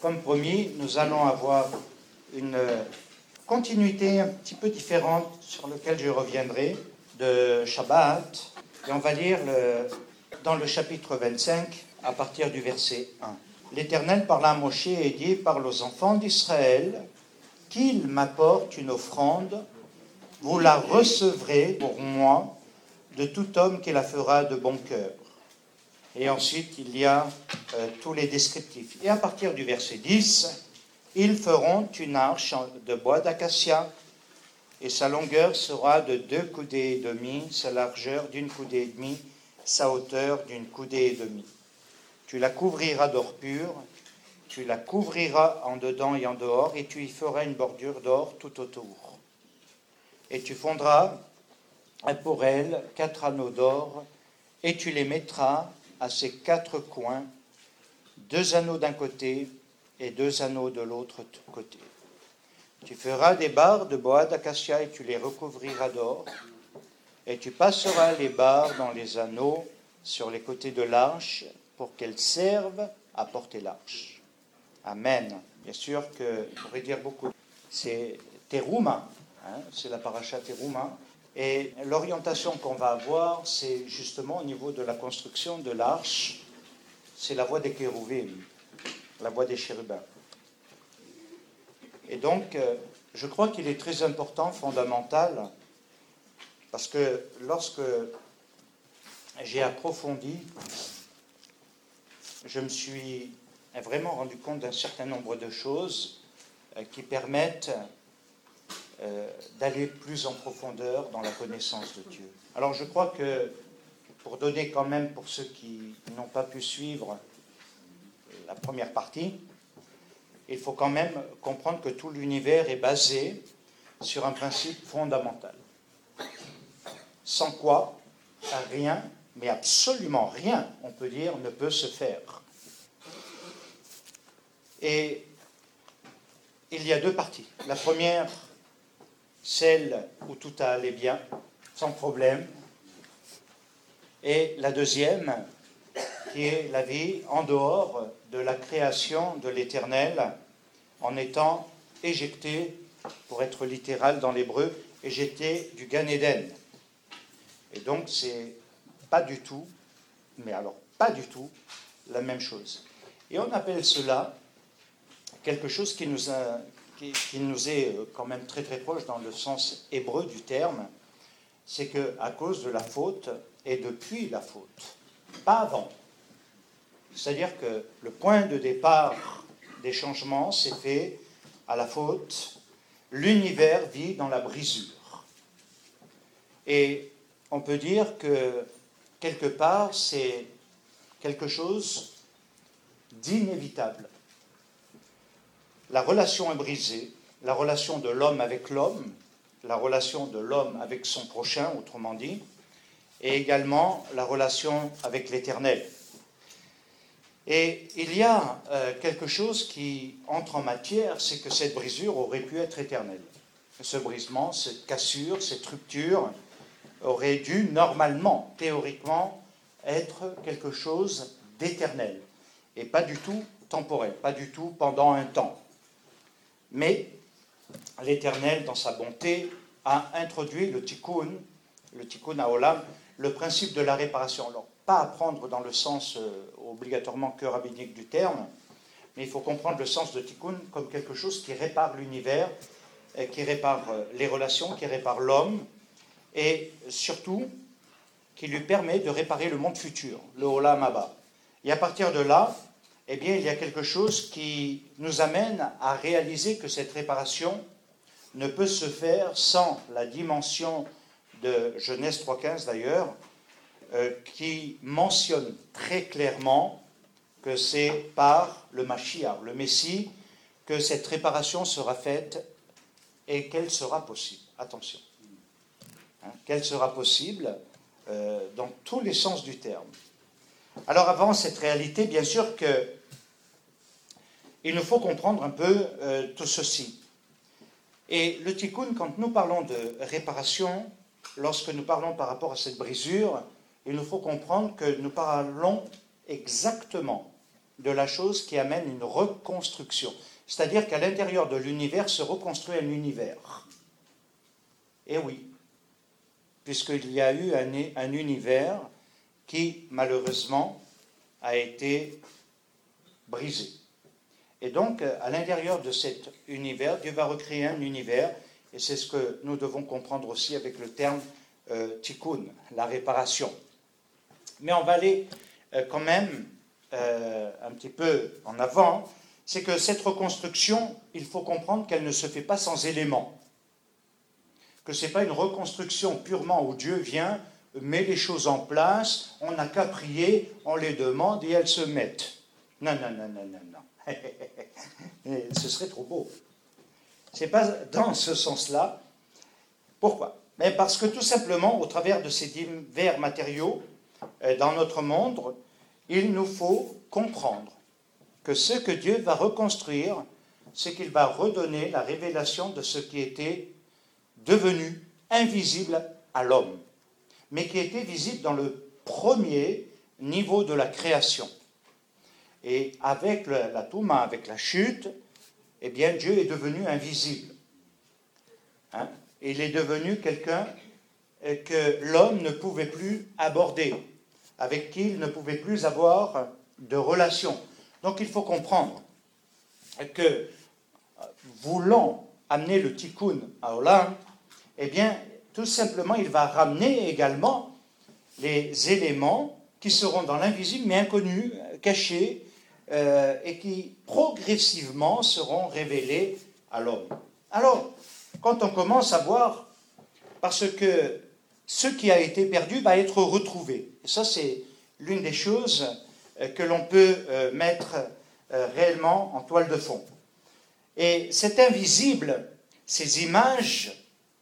comme promis, nous allons avoir une continuité un petit peu différente sur laquelle je reviendrai de Shabbat. Et on va lire dans le chapitre 25 à partir du verset 1. L'Éternel parla à Moshe et dit: parle aux enfants d'Israël qu'ils m'apportent une offrande, vous la recevrez pour moi de tout homme qui la fera de bon cœur. Et ensuite, il y a tous les descriptifs. Et à partir du verset 10, ils feront une arche de bois d'acacia, et sa longueur sera de 2 coudées et demie, sa largeur d'une coudée et demie, sa hauteur d'une coudée et demie. Tu la couvriras d'or pur, tu la couvriras en dedans et en dehors, et tu y feras une bordure d'or tout autour. Et tu fondras pour elle 4 anneaux d'or, et tu les mettras à ses 4 coins, 2 anneaux d'un côté et 2 anneaux de l'autre côté. Tu feras des barres de bois d'acacia et tu les recouvriras d'or, et tu passeras les barres dans les anneaux sur les côtés de l'arche pour qu'elles servent à porter l'arche. Amen. Bien sûr que, je pourrais dire beaucoup, c'est Teruma, c'est la paracha Teruma. Et l'orientation qu'on va avoir, c'est justement au niveau de la construction de l'arche, c'est la voie des kérouvim, la voie des chérubins. Et donc, je crois qu'il est très important, fondamental, parce que lorsque j'ai approfondi, je me suis vraiment rendu compte d'un certain nombre de choses qui permettent d'aller plus en profondeur dans la connaissance de Dieu. Alors je crois que, pour donner quand même, pour ceux qui n'ont pas pu suivre la première partie, il faut quand même comprendre que tout l'univers est basé sur un principe fondamental. Sans quoi, rien, mais absolument rien, on peut dire, ne peut se faire. Et il y a 2 parties. La première, celle où tout allait bien, sans problème. Et la deuxième, qui est la vie en dehors de la création de l'Éternel, en étant éjecté, pour être littéral dans l'hébreu, éjecté du Gan Eden. Et donc, c'est pas du tout, mais alors pas du tout, la même chose. Et on appelle cela quelque chose qui nous est quand même très très proche dans le sens hébreu du terme, c'est qu'à cause de la faute et depuis la faute, pas avant. C'est-à-dire que le point de départ des changements s'est fait à la faute. L'univers vit dans la brisure. Et on peut dire que quelque part c'est quelque chose d'inévitable. La relation est brisée, la relation de l'homme avec l'homme, la relation de l'homme avec son prochain, autrement dit, et également la relation avec l'Éternel. Et il y a quelque chose qui entre en matière, c'est que cette brisure aurait pu être éternelle. Ce brisement, cette cassure, cette rupture aurait dû normalement, théoriquement, être quelque chose d'éternel, et pas du tout temporel, pas du tout pendant un temps. Mais l'Éternel, dans sa bonté, a introduit le tikkun haolam, le principe de la réparation. Alors, pas à prendre dans le sens obligatoirement que rabbinique du terme, mais il faut comprendre le sens de tikkun comme quelque chose qui répare l'univers, qui répare les relations, qui répare l'homme, et surtout qui lui permet de réparer le monde futur, le olam haba. Et à partir de là, eh bien, il y a quelque chose qui nous amène à réaliser que cette réparation ne peut se faire sans la dimension de Genèse 3.15 d'ailleurs, qui mentionne très clairement que c'est par le Mashiach, le Messie, que cette réparation sera faite et qu'elle sera possible. Attention. Qu'elle sera possible dans tous les sens du terme. Alors avant cette réalité, bien sûr que il nous faut comprendre un peu tout ceci. Et le tikkun, quand nous parlons de réparation, lorsque nous parlons par rapport à cette brisure, il nous faut comprendre que nous parlons exactement de la chose qui amène une reconstruction. C'est-à-dire qu'à l'intérieur de l'univers se reconstruit un univers. Et oui, puisqu'il y a eu un univers qui, malheureusement, a été brisé. Et donc, à l'intérieur de cet univers, Dieu va recréer un univers, et c'est ce que nous devons comprendre aussi avec le terme tikkun, la réparation. Mais on va aller quand même un petit peu en avant, c'est que cette reconstruction, il faut comprendre qu'elle ne se fait pas sans éléments. Que ce n'est pas une reconstruction purement où Dieu vient, met les choses en place, on n'a qu'à prier, on les demande et elles se mettent. Non, non, non, non, non, non. Ce serait trop beau. Ce n'est pas dans ce sens-là. Pourquoi? Mais parce que tout simplement, au travers de ces divers matériaux, dans notre monde, il nous faut comprendre que ce que Dieu va reconstruire, c'est qu'il va redonner la révélation de ce qui était devenu invisible à l'homme, mais qui était visible dans le premier niveau de la création. Et avec la Touma, avec la chute, eh bien Dieu est devenu invisible. Hein? Il est devenu quelqu'un que l'homme ne pouvait plus aborder, avec qui il ne pouvait plus avoir de relation. Donc il faut comprendre que, voulant amener le tikkun à Olam, eh bien, tout simplement, il va ramener également les éléments qui seront dans l'invisible, mais inconnus, cachés, et qui progressivement seront révélés à l'homme. Alors, quand on commence à voir, parce que ce qui a été perdu va être retrouvé. Et ça, c'est l'une des choses que l'on peut mettre réellement en toile de fond. Et cet invisible, ces images,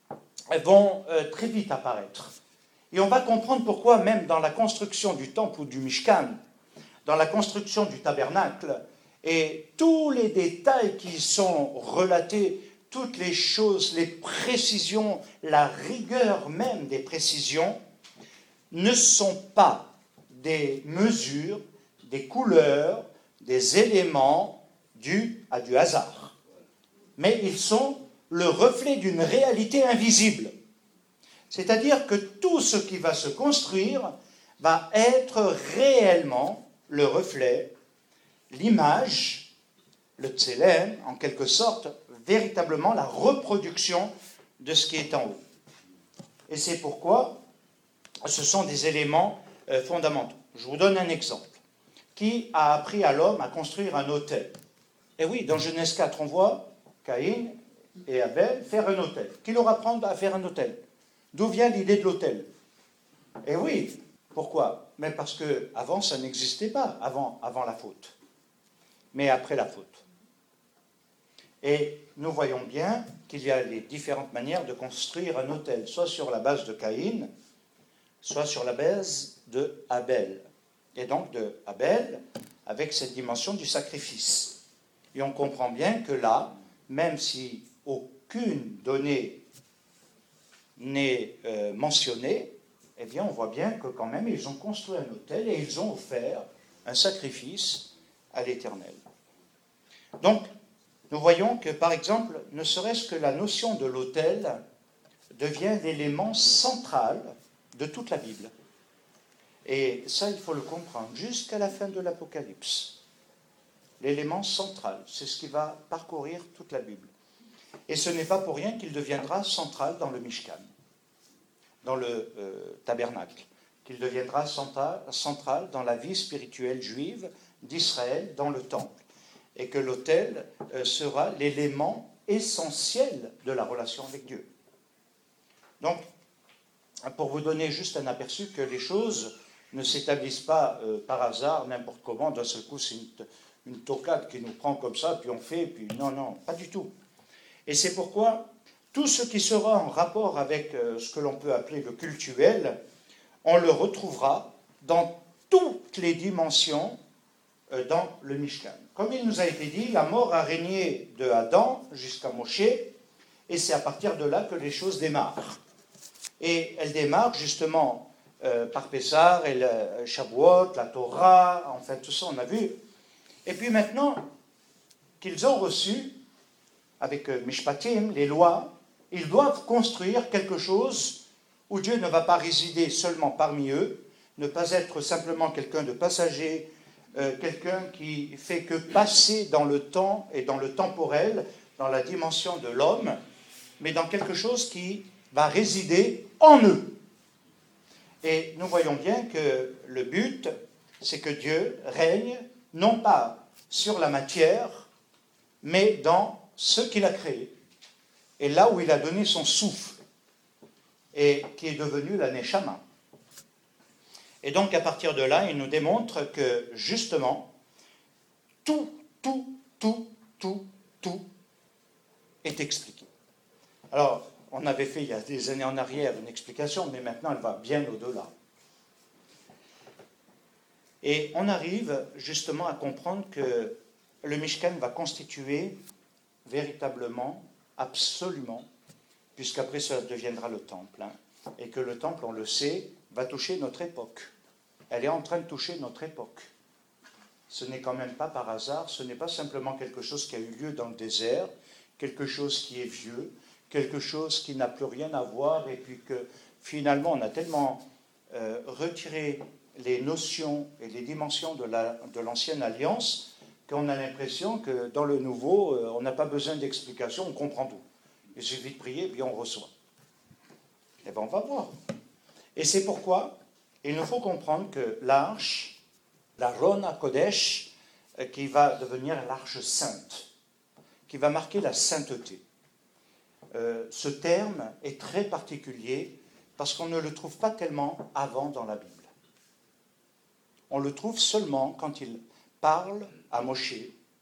vont très vite apparaître. Et on va comprendre pourquoi, même dans la construction du temple ou du Mishkan, dans la construction du tabernacle, et tous les détails qui sont relatés, toutes les choses, les précisions, la rigueur même des précisions, ne sont pas des mesures, des couleurs, des éléments dus à du hasard. Mais ils sont le reflet d'une réalité invisible. C'est-à-dire que tout ce qui va se construire va être réellement le reflet, l'image, le tselem, en quelque sorte, véritablement la reproduction de ce qui est en haut. Et c'est pourquoi ce sont des éléments fondamentaux. Je vous donne un exemple. Qui a appris à l'homme à construire un autel? Et oui, dans Genèse 4, on voit Caïn et Abel faire un autel. Qui leur apprend à faire un autel? D'où vient l'idée de l'autel? Et oui, pourquoi? Mais parce qu'avant, ça n'existait pas, avant la faute. Mais après la faute. Et nous voyons bien qu'il y a les différentes manières de construire un autel, soit sur la base de Caïn, soit sur la base de Abel. Et donc de Abel, avec cette dimension du sacrifice. Et on comprend bien que là, même si aucune donnée n'est mentionnée, eh bien on voit bien que quand même ils ont construit un autel et ils ont offert un sacrifice à l'Éternel. Donc, nous voyons que, par exemple, ne serait-ce que la notion de l'autel devient l'élément central de toute la Bible. Et ça, il faut le comprendre, jusqu'à la fin de l'Apocalypse. L'élément central, c'est ce qui va parcourir toute la Bible. Et ce n'est pas pour rien qu'il deviendra central dans le Mishkan, dans le tabernacle, qu'il deviendra central dans la vie spirituelle juive d'Israël, dans le temple, et que l'autel sera l'élément essentiel de la relation avec Dieu. Donc, pour vous donner juste un aperçu que les choses ne s'établissent pas par hasard, n'importe comment, d'un seul coup c'est une tocade qui nous prend comme ça, puis on fait, puis non, pas du tout. Et c'est pourquoi tout ce qui sera en rapport avec ce que l'on peut appeler le cultuel, on le retrouvera dans toutes les dimensions dans le Mishkan. Comme il nous a été dit, la mort a régné de Adam jusqu'à Moshe, et c'est à partir de là que les choses démarrent. Et elles démarrent justement par Pessah et le Shavuot, la Torah, enfin tout ça on a vu. Et puis maintenant qu'ils ont reçu, avec Mishpatim, les lois, ils doivent construire quelque chose où Dieu ne va pas résider seulement parmi eux, ne pas être simplement quelqu'un de passager, quelqu'un qui fait que passer dans le temps et dans le temporel, dans la dimension de l'homme, mais dans quelque chose qui va résider en eux. Et nous voyons bien que le but, c'est que Dieu règne non pas sur la matière, mais dans ce qu'il a créé, et là où il a donné son souffle, et qui est devenu la Neshama. Et donc, à partir de là, il nous démontre que, justement, tout est expliqué. Alors, on avait fait, il y a des années en arrière, une explication, mais maintenant, elle va bien au-delà. Et on arrive, justement, à comprendre que le Mishkan va constituer véritablement, absolument, puisqu'après cela deviendra le temple, hein, et que le temple, on le sait, va toucher notre époque. Elle est en train de toucher notre époque. Ce n'est quand même pas par hasard, ce n'est pas simplement quelque chose qui a eu lieu dans le désert, quelque chose qui est vieux, quelque chose qui n'a plus rien à voir, et puis que finalement on a tellement retiré les notions et les dimensions de l'ancienne alliance qu'on a l'impression que dans le nouveau, on n'a pas besoin d'explications, on comprend tout. Il suffit de prier, puis on reçoit. Eh bien, on va voir. Et c'est pourquoi il nous faut comprendre que l'arche, la Rona Kodesh, qui va devenir l'arche sainte, qui va marquer la sainteté. Ce terme est très particulier parce qu'on ne le trouve pas tellement avant dans la Bible. On le trouve seulement quand il parle à Moshe.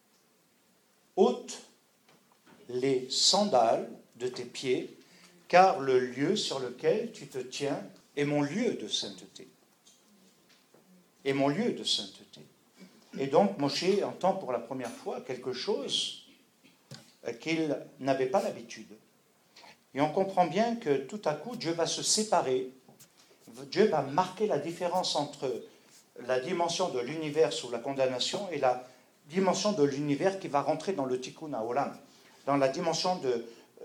Ôte les sandales de tes pieds, car le lieu sur lequel tu te tiens est mon lieu de sainteté. Est mon lieu de sainteté. Et donc Moshe entend pour la première fois quelque chose qu'il n'avait pas l'habitude. Et on comprend bien que tout à coup, Dieu va se séparer. Dieu va marquer la différence entre la dimension de l'univers sous la condamnation et la dimension de l'univers qui va rentrer dans le Tikkun HaOlam, dans la dimension de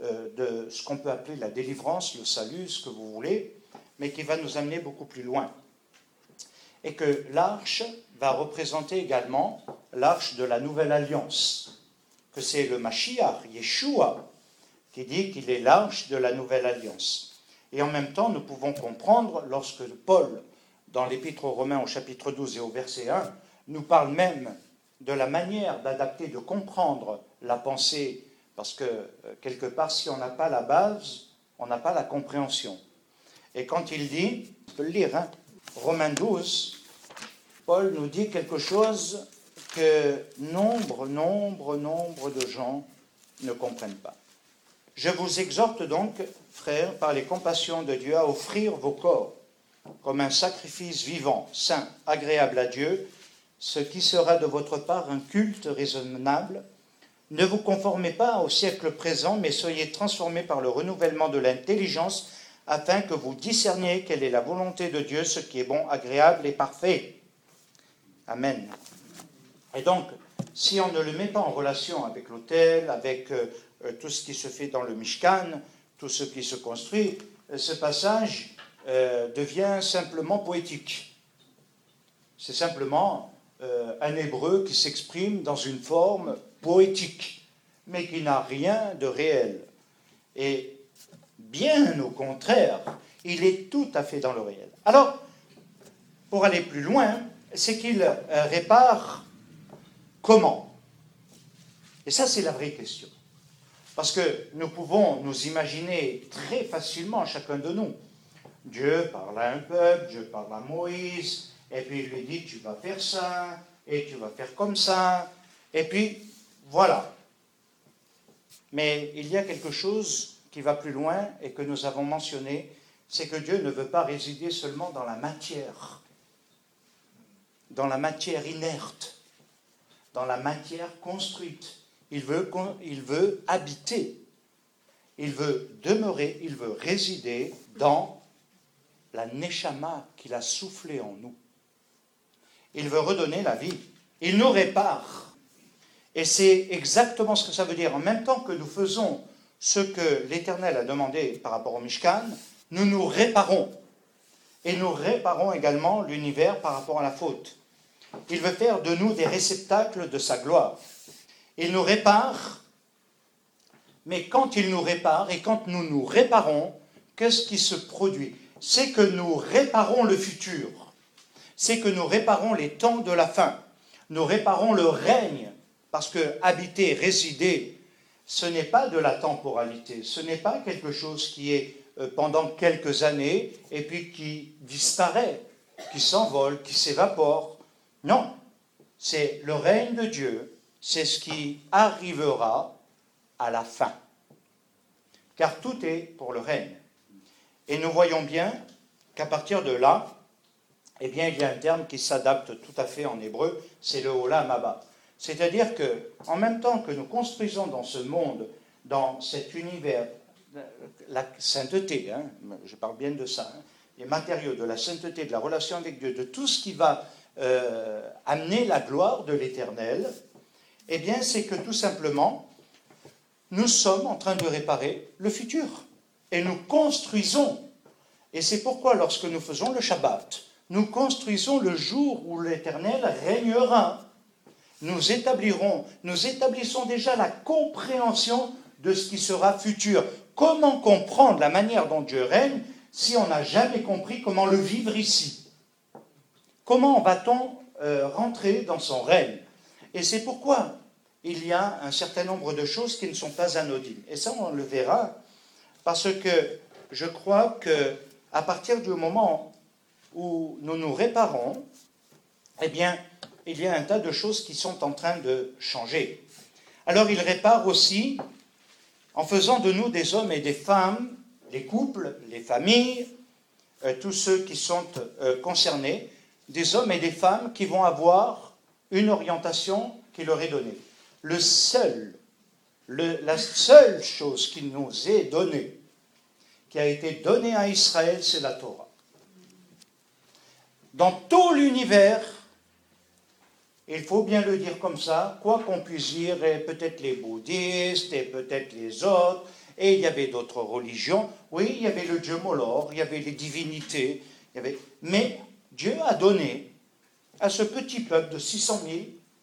ce qu'on peut appeler la délivrance, le salut, ce que vous voulez, mais qui va nous amener beaucoup plus loin. Et que l'arche va représenter également l'arche de la nouvelle alliance, que c'est le Mashiach, Yeshua, qui dit qu'il est l'arche de la nouvelle alliance. Et en même temps, nous pouvons comprendre, lorsque Paul, dans l'Épître aux Romains au chapitre 12 et au verset 1, nous parle même de la manière d'adapter, de comprendre la pensée, parce que, quelque part, si on n'a pas la base, on n'a pas la compréhension. Et quand il dit, on peut le lire, hein, Romains 12, Paul nous dit quelque chose que nombre de gens ne comprennent pas. Je vous exhorte donc, frères, par les compassions de Dieu, à offrir vos corps comme un sacrifice vivant, saint, agréable à Dieu, ce qui sera de votre part un culte raisonnable. Ne vous conformez pas au siècle présent, mais soyez transformés par le renouvellement de l'intelligence, afin que vous discerniez quelle est la volonté de Dieu, ce qui est bon, agréable et parfait. Amen. Et donc, si on ne le met pas en relation avec l'autel, avec tout ce qui se fait dans le Mishkan, tout ce qui se construit, ce passage devient simplement poétique. C'est simplement un hébreu qui s'exprime dans une forme poétique, mais qui n'a rien de réel. Et bien au contraire, il est tout à fait dans le réel. Alors, pour aller plus loin, c'est qu'il répare comment? Et ça, c'est la vraie question. Parce que nous pouvons nous imaginer très facilement, chacun de nous, Dieu parle à un peuple, Dieu parle à Moïse, et puis il lui dit, tu vas faire ça, et tu vas faire comme ça, et puis, voilà. Mais il y a quelque chose qui va plus loin, et que nous avons mentionné, c'est que Dieu ne veut pas résider seulement dans la matière inerte, dans la matière construite. Il veut habiter, il veut demeurer, il veut résider dans la Neshama qu'il a soufflé en nous. Il veut redonner la vie. Il nous répare. Et c'est exactement ce que ça veut dire. En même temps que nous faisons ce que l'Éternel a demandé par rapport au Mishkan, nous nous réparons. Et nous réparons également l'univers par rapport à la faute. Il veut faire de nous des réceptacles de sa gloire. Il nous répare, mais quand il nous répare et quand nous nous réparons, qu'est-ce qui se produit? C'est que nous réparons le futur. C'est que nous réparons les temps de la fin. Nous réparons le règne, parce que habiter, résider, ce n'est pas de la temporalité, ce n'est pas quelque chose qui est pendant quelques années et puis qui disparaît, qui s'envole, qui s'évapore. Non, c'est le règne de Dieu, c'est ce qui arrivera à la fin. Car tout est pour le règne. Et nous voyons bien qu'à partir de là, eh bien, il y a un terme qui s'adapte tout à fait en hébreu, c'est le Olam Haba. C'est-à-dire qu'en même temps que nous construisons dans ce monde, dans cet univers, la sainteté, je parle bien de ça, les matériaux de la sainteté, de la relation avec Dieu, de tout ce qui va amener la gloire de l'Éternel, eh bien, c'est que tout simplement, nous sommes en train de réparer le futur. Et nous construisons. Et c'est pourquoi, lorsque nous faisons le Shabbat, nous construisons le jour où l'Éternel régnera. Nous établissons déjà la compréhension de ce qui sera futur. Comment comprendre la manière dont Dieu règne si on n'a jamais compris comment le vivre ici? Comment va-t-on rentrer dans son règne? Et c'est pourquoi il y a un certain nombre de choses qui ne sont pas anodines. Et ça, on le verra, parce que je crois qu'à partir du moment où nous nous réparons, eh bien, il y a un tas de choses qui sont en train de changer. Alors, il répare aussi en faisant de nous des hommes et des femmes, les couples, les familles, tous ceux qui sont concernés, des hommes et des femmes qui vont avoir une orientation qui leur est donnée. La seule chose qui nous est donnée, qui a été donnée à Israël, c'est la Torah. Dans tout l'univers, il faut bien le dire comme ça, quoi qu'on puisse dire, et peut-être les bouddhistes, et peut-être les autres, et il y avait d'autres religions, oui, il y avait le dieu Moloch, il y avait les divinités, mais Dieu a donné à ce petit peuple de 600 000,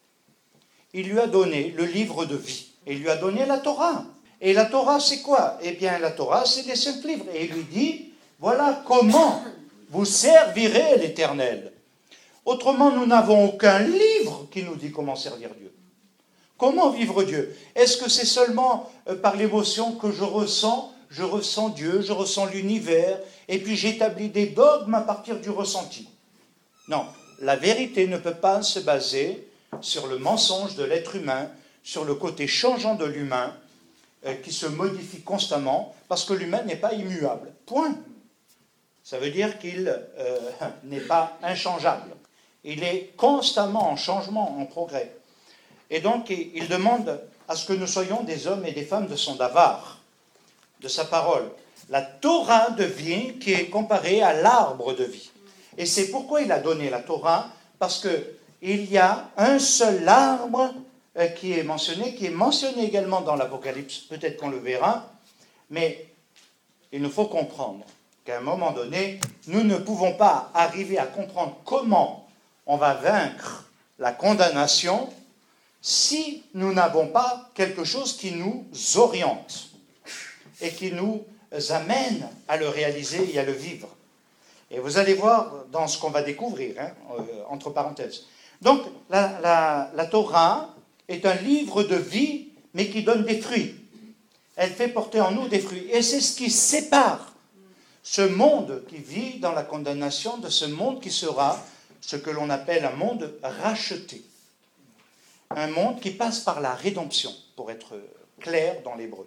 il lui a donné le livre de vie, et il lui a donné la Torah. Et la Torah, c'est quoi? Eh bien, la Torah, c'est les 5 livres. Et il lui dit, voilà comment vous servirez l'Éternel. Autrement, nous n'avons aucun livre qui nous dit comment servir Dieu. Comment vivre Dieu? Est-ce que c'est seulement par l'émotion que je ressens Dieu, je ressens l'univers, et puis j'établis des dogmes à partir du ressenti? Non, la vérité ne peut pas se baser sur le mensonge de l'être humain, sur le côté changeant de l'humain, qui se modifie constamment, parce que l'humain n'est pas immuable. Point. Ça veut dire qu'il n'est pas inchangeable. Il est constamment en changement, en progrès. Et donc, il demande à ce que nous soyons des hommes et des femmes de son davar, de sa parole. La Torah de vie qui est comparée à l'arbre de vie. Et c'est pourquoi il a donné la Torah, parce qu'il y a un seul arbre qui est mentionné également dans l'Apocalypse, peut-être qu'on le verra, mais il nous faut comprendre qu'à un moment donné, nous ne pouvons pas arriver à comprendre comment on va vaincre la condamnation si nous n'avons pas quelque chose qui nous oriente et qui nous amène à le réaliser et à le vivre. Et vous allez voir dans ce qu'on va découvrir, entre parenthèses. Donc, la Torah est un livre de vie, mais qui donne des fruits. Elle fait porter en nous des fruits. Et c'est ce qui sépare ce monde qui vit dans la condamnation de ce monde qui sera ce que l'on appelle un monde racheté. Un monde qui passe par la rédemption, pour être clair dans l'hébreu.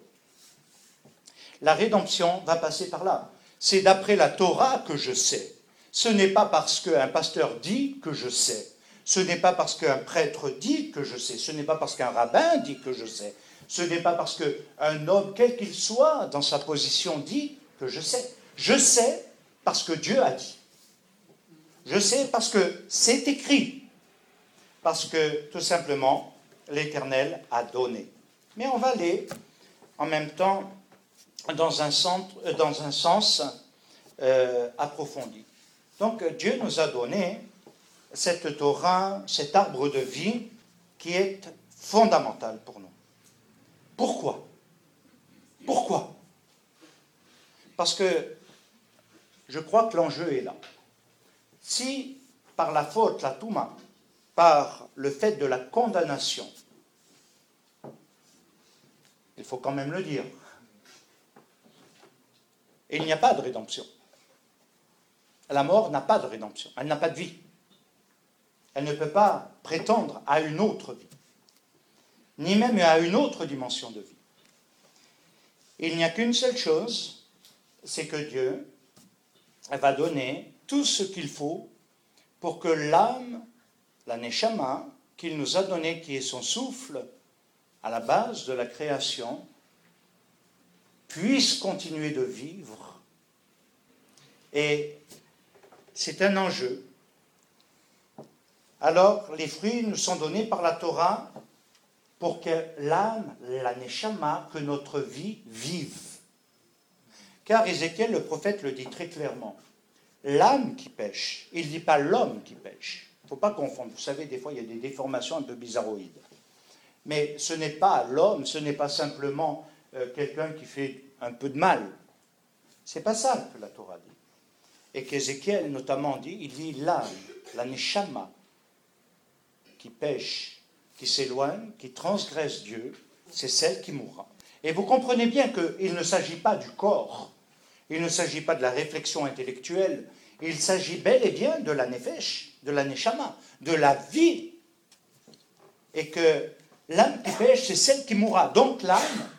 La rédemption va passer par là. C'est d'après la Torah que je sais. Ce n'est pas parce qu'un pasteur dit que je sais. Ce n'est pas parce qu'un prêtre dit que je sais. Ce n'est pas parce qu'un rabbin dit que je sais. Ce n'est pas parce qu'un homme, quel qu'il soit, dans sa position, dit que je sais. Je sais parce que Dieu a dit. Je sais parce que c'est écrit. parce que, tout simplement, l'Éternel a donné. Mais on va aller, en même temps, dans un sens approfondi. Donc, Dieu nous a donné cette Torah, cet arbre de vie qui est fondamental pour nous. Pourquoi? Pourquoi? Parce que je crois que l'enjeu est là. Si, par la faute, la touma, par le fait de la condamnation, il faut quand même le dire, il n'y a pas de rédemption. La mort n'a pas de rédemption, elle n'a pas de vie. Elle ne peut pas prétendre à une autre vie, ni même à une autre dimension de vie. Il n'y a qu'une seule chose, c'est que Dieu va donner tout ce qu'il faut pour que l'âme, la neshama, qu'il nous a donnée, qui est son souffle, à la base de la création, puisse continuer de vivre. Et c'est un enjeu. Alors, les fruits nous sont donnés par la Torah pour que l'âme, la neshama, que notre vie vive. Car Ézéchiel, le prophète, le dit très clairement. L'âme qui pêche, il ne dit pas l'homme qui pêche. Il ne faut pas confondre. Vous savez, des fois, il y a des déformations un peu bizarroïdes. Mais ce n'est pas l'homme, ce n'est pas simplement quelqu'un qui fait un peu de mal. Ce n'est pas ça que la Torah dit. Et qu'Ézéchiel notamment dit, il dit l'âme, la neshama, qui pêche, qui s'éloigne, qui transgresse Dieu, c'est celle qui mourra. Et vous comprenez bien qu'il ne s'agit pas du corps, il ne s'agit pas de la réflexion intellectuelle, il s'agit bel et bien de la nefesh, de la neshama, de la vie. Et que l'âme qui pêche, c'est celle qui mourra. Donc l'âme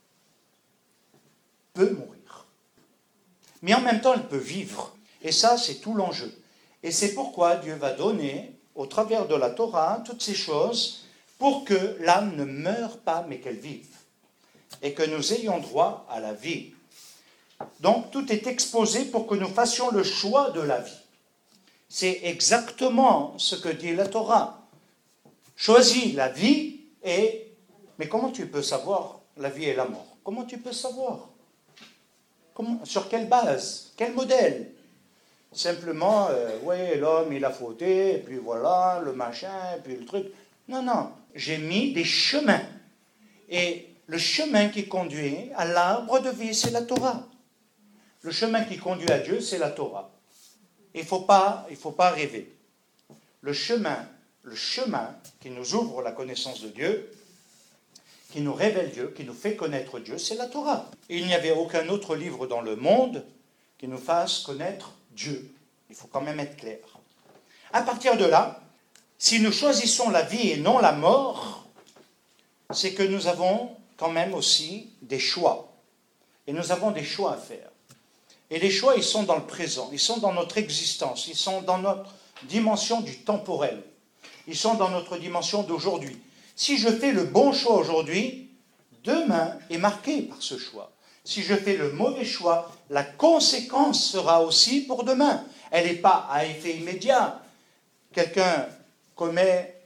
peut mourir. Mais en même temps, elle peut vivre. Et ça, c'est tout l'enjeu. Et c'est pourquoi Dieu va donner, au travers de la Torah, toutes ces choses pour que l'âme ne meure pas, mais qu'elle vive. Et que nous ayons droit à la vie. Donc, tout est exposé pour que nous fassions le choix de la vie. C'est exactement ce que dit la Torah. Choisis la vie et... Mais comment tu peux savoir la vie et la mort? Comment tu peux savoir? Sur quelle base? Quel modèle? Simplement, oui, l'homme, il a fauté, et puis voilà, le machin, et puis le truc. Non, non, j'ai mis des chemins. Et le chemin qui conduit à l'arbre de vie, c'est la Torah. Le chemin qui conduit à Dieu, c'est la Torah. Il ne faut pas rêver. Le chemin qui nous ouvre la connaissance de Dieu, qui nous révèle Dieu, qui nous fait connaître Dieu, c'est la Torah. Il n'y avait aucun autre livre dans le monde qui nous fasse connaître Dieu. Il faut quand même être clair. À partir de là, si nous choisissons la vie et non la mort, c'est que nous avons quand même aussi des choix. Et nous avons des choix à faire. Et les choix, ils sont dans le présent, ils sont dans notre existence, ils sont dans notre dimension du temporel, ils sont dans notre dimension d'aujourd'hui. Si je fais le bon choix aujourd'hui, demain est marqué par ce choix. Si je fais le mauvais choix, la conséquence sera aussi pour demain. Elle n'est pas à effet immédiat. Quelqu'un commet,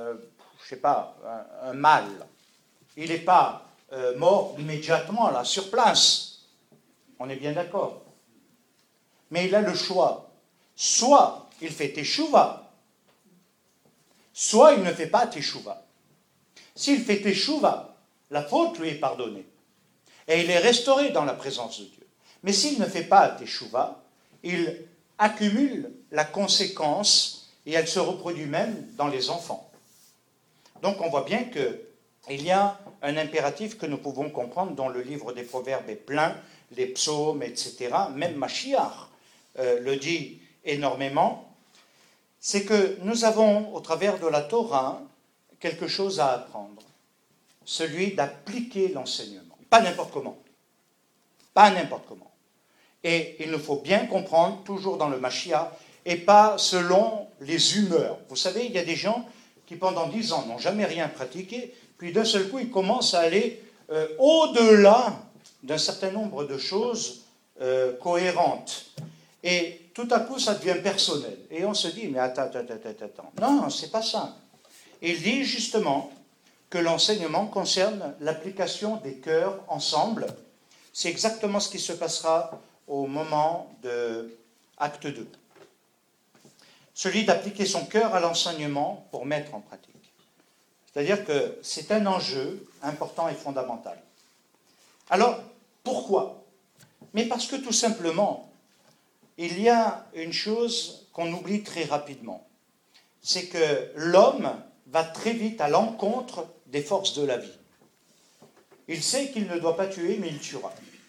un mal. Il n'est pas mort immédiatement, là, sur place. On est bien d'accord. Mais il a le choix. Soit il fait teshuva, soit il ne fait pas teshuva. S'il fait teshuva, la faute lui est pardonnée. Et il est restauré dans la présence de Dieu. Mais s'il ne fait pas teshuva, il accumule la conséquence et elle se reproduit même dans les enfants. Donc on voit bien qu'il y a un impératif que nous pouvons comprendre dont le livre des Proverbes est plein, les psaumes, etc. Même Mashiach le dit énormément. C'est que nous avons, au travers de la Torah, quelque chose à apprendre. Celui d'appliquer l'enseignement. Pas n'importe comment. Pas n'importe comment. Et il nous faut bien comprendre, toujours dans le Mashiach, et pas selon les humeurs. Vous savez, il y a des gens qui pendant 10 ans n'ont jamais rien pratiqué, puis d'un seul coup, ils commencent à aller au-delà d'un certain nombre de choses cohérentes. Et tout à coup, ça devient personnel. Et on se dit, mais attends. Non, c'est pas ça. Il dit justement que l'enseignement concerne l'application des cœurs ensemble. C'est exactement ce qui se passera au moment de Acte 2. Celui d'appliquer son cœur à l'enseignement pour mettre en pratique. C'est-à-dire que c'est un enjeu important et fondamental. Alors, pourquoi? Mais parce que tout simplement, il y a une chose qu'on oublie très rapidement. C'est que l'homme va très vite à l'encontre des forces de la vie. Il sait qu'il ne doit pas tuer, mais il tuera.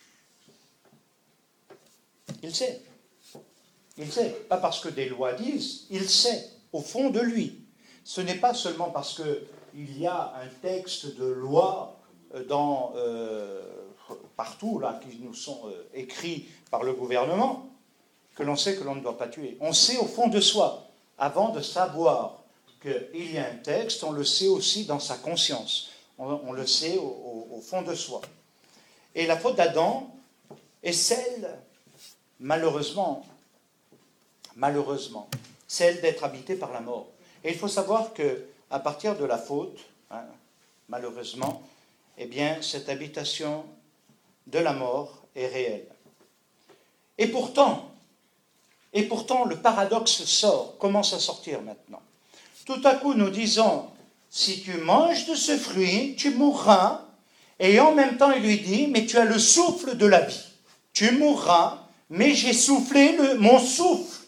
Il sait. Il sait. Pas parce que des lois disent, il sait, au fond de lui. Ce n'est pas seulement parce qu'il y a un texte de loi partout là, qui nous sont écrits par le gouvernement, que l'on sait que l'on ne doit pas tuer. On sait au fond de soi, avant de savoir qu'il y a un texte, on le sait aussi dans sa conscience. On le sait au fond de soi. Et la faute d'Adam est celle, malheureusement, celle d'être habité par la mort. Et il faut savoir qu'à partir de la faute, malheureusement, eh bien, cette habitation de la mort est réelle. Et pourtant, le paradoxe commence à sortir maintenant. Tout à coup, nous disons, si tu manges de ce fruit, tu mourras. Et en même temps, il lui dit, mais tu as le souffle de la vie. Tu mourras, mais j'ai soufflé mon souffle.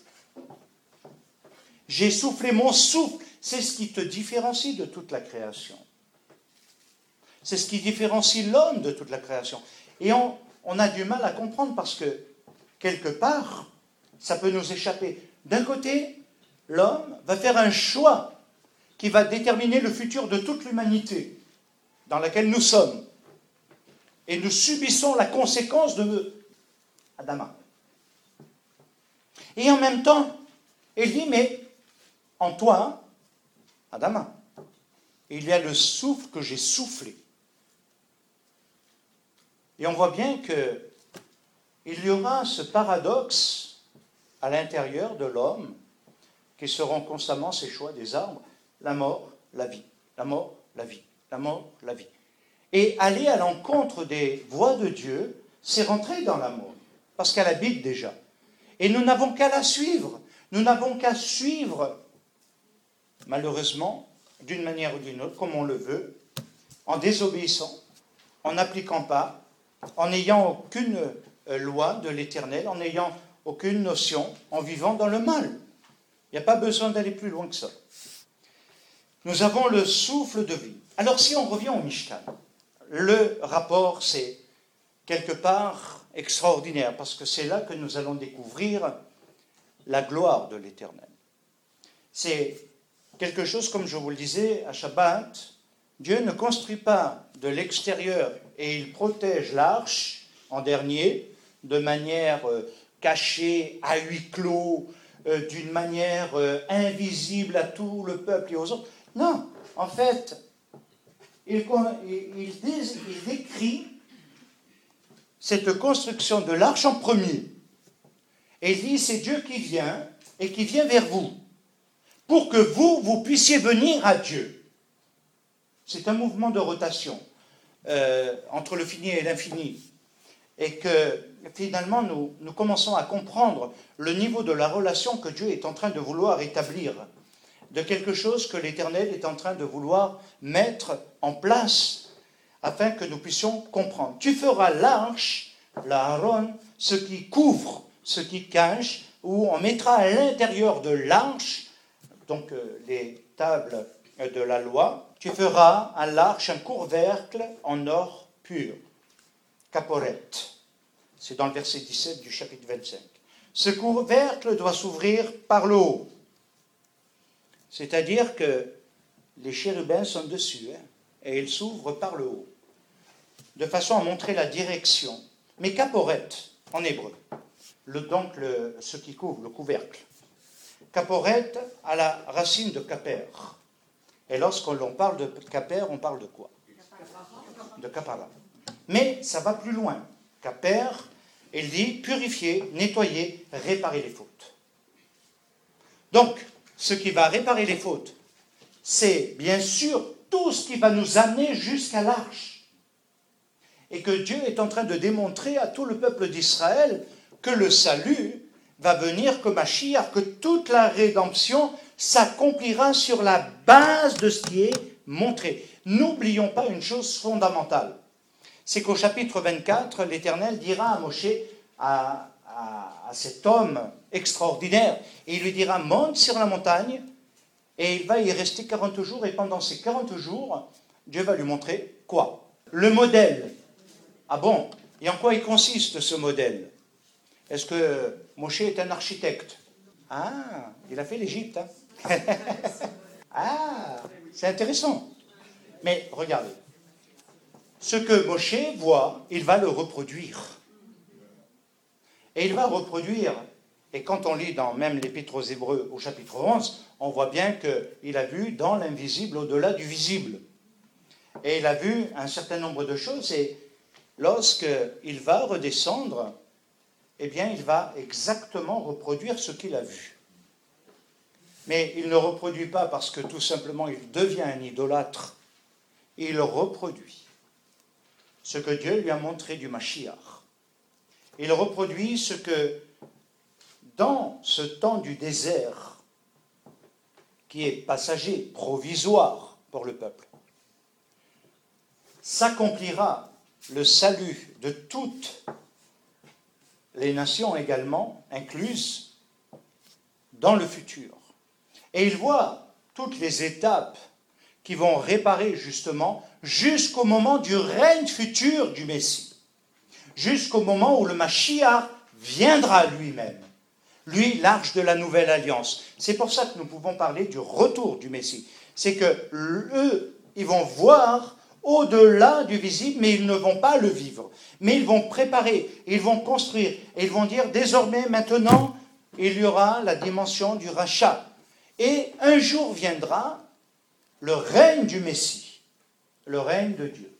J'ai soufflé mon souffle. C'est ce qui te différencie de toute la création. C'est ce qui différencie l'homme de toute la création. Et on a du mal à comprendre parce que, quelque part, ça peut nous échapper. D'un côté, l'homme va faire un choix qui va déterminer le futur de toute l'humanité dans laquelle nous sommes. Et nous subissons la conséquence de Adama. Et en même temps, il dit, mais en toi, Adama, il y a le souffle que j'ai soufflé. Et on voit bien qu'il y aura ce paradoxe à l'intérieur de l'homme qui seront constamment ces choix des arbres, la mort, la vie, la mort, la vie, la mort, la vie. Et aller à l'encontre des voies de Dieu, c'est rentrer dans la mort, parce qu'elle habite déjà. Et nous n'avons qu'à la suivre. Nous n'avons qu'à suivre, malheureusement, d'une manière ou d'une autre, comme on le veut, en désobéissant, en n'appliquant pas, en n'ayant aucune loi de l'Éternel, en n'ayant aucune notion, en vivant dans le mal. Il n'y a pas besoin d'aller plus loin que ça. Nous avons le souffle de vie. Alors si on revient au Mishkan, le rapport c'est quelque part extraordinaire, parce que c'est là que nous allons découvrir la gloire de l'Éternel. C'est quelque chose, comme je vous le disais, à Shabbat, Dieu ne construit pas de l'extérieur et il protège l'arche en dernier, de manière cachée, à huis clos, d'une manière invisible à tout le peuple et aux autres. Non, en fait, il décrit cette construction de l'arche en premier. Et il dit, c'est Dieu qui vient et qui vient vers vous, pour que vous puissiez venir à Dieu. C'est un mouvement de rotation entre le fini et l'infini. Et que finalement, nous commençons à comprendre le niveau de la relation que Dieu est en train de vouloir établir, de quelque chose que l'Éternel est en train de vouloir mettre en place, afin que nous puissions comprendre. Tu feras l'arche, l'Aaron, ce qui couvre, ce qui cache, où on mettra à l'intérieur de l'arche, donc les tables de la loi, tu feras à l'arche un couvercle en or pur, caporet. C'est dans le verset 17 du chapitre 25. Ce couvercle doit s'ouvrir par le haut. C'est-à-dire que les chérubins sont dessus, et ils s'ouvrent par le haut, de façon à montrer la direction. Mais caporet, en hébreu, ce qui couvre, le couvercle. Caporet à la racine de caper. Et lorsque l'on parle de caper, on parle de quoi? De capara. Mais ça va plus loin. Caper, il dit purifier, nettoyer, réparer les fautes. Donc, ce qui va réparer les fautes, c'est bien sûr tout ce qui va nous amener jusqu'à l'arche. Et que Dieu est en train de démontrer à tout le peuple d'Israël que le salut va venir comme Mashiach, que toute la rédemption s'accomplira sur la base de ce qui est montré. N'oublions pas une chose fondamentale, c'est qu'au chapitre 24, l'Éternel dira à Moshe, à cet homme extraordinaire, et il lui dira, monte sur la montagne, et il va y rester 40 jours, et pendant ces 40 jours, Dieu va lui montrer quoi? Le modèle. Ah bon? Et en quoi il consiste ce modèle? Est-ce que Moshe est un architecte? Ah, il a fait l'Égypte. Hein? Ah, c'est intéressant. Mais regardez, ce que Moshe voit, il va le reproduire. Et il va reproduire, et quand on lit dans même l'Épître aux Hébreux au chapitre 11, on voit bien qu'il a vu dans l'invisible au-delà du visible. Et il a vu un certain nombre de choses, et lorsqu'il va redescendre, eh bien, il va exactement reproduire ce qu'il a vu. Mais il ne reproduit pas parce que tout simplement il devient un idolâtre. Il reproduit ce que Dieu lui a montré du Mashiach. Il reproduit ce que, dans ce temps du désert, qui est passager, provisoire pour le peuple, s'accomplira le salut de toutes les nations également, incluses dans le futur. Et il voit toutes les étapes qui vont réparer justement jusqu'au moment du règne futur du Messie, jusqu'au moment où le Mashiach viendra lui-même, lui, l'arche de la nouvelle alliance. C'est pour ça que nous pouvons parler du retour du Messie. C'est que eux, ils vont voir au-delà du visible, mais ils ne vont pas le vivre. Mais ils vont préparer, ils vont construire, et ils vont dire, désormais, maintenant, il y aura la dimension du rachat. Et un jour viendra le règne du Messie, le règne de Dieu.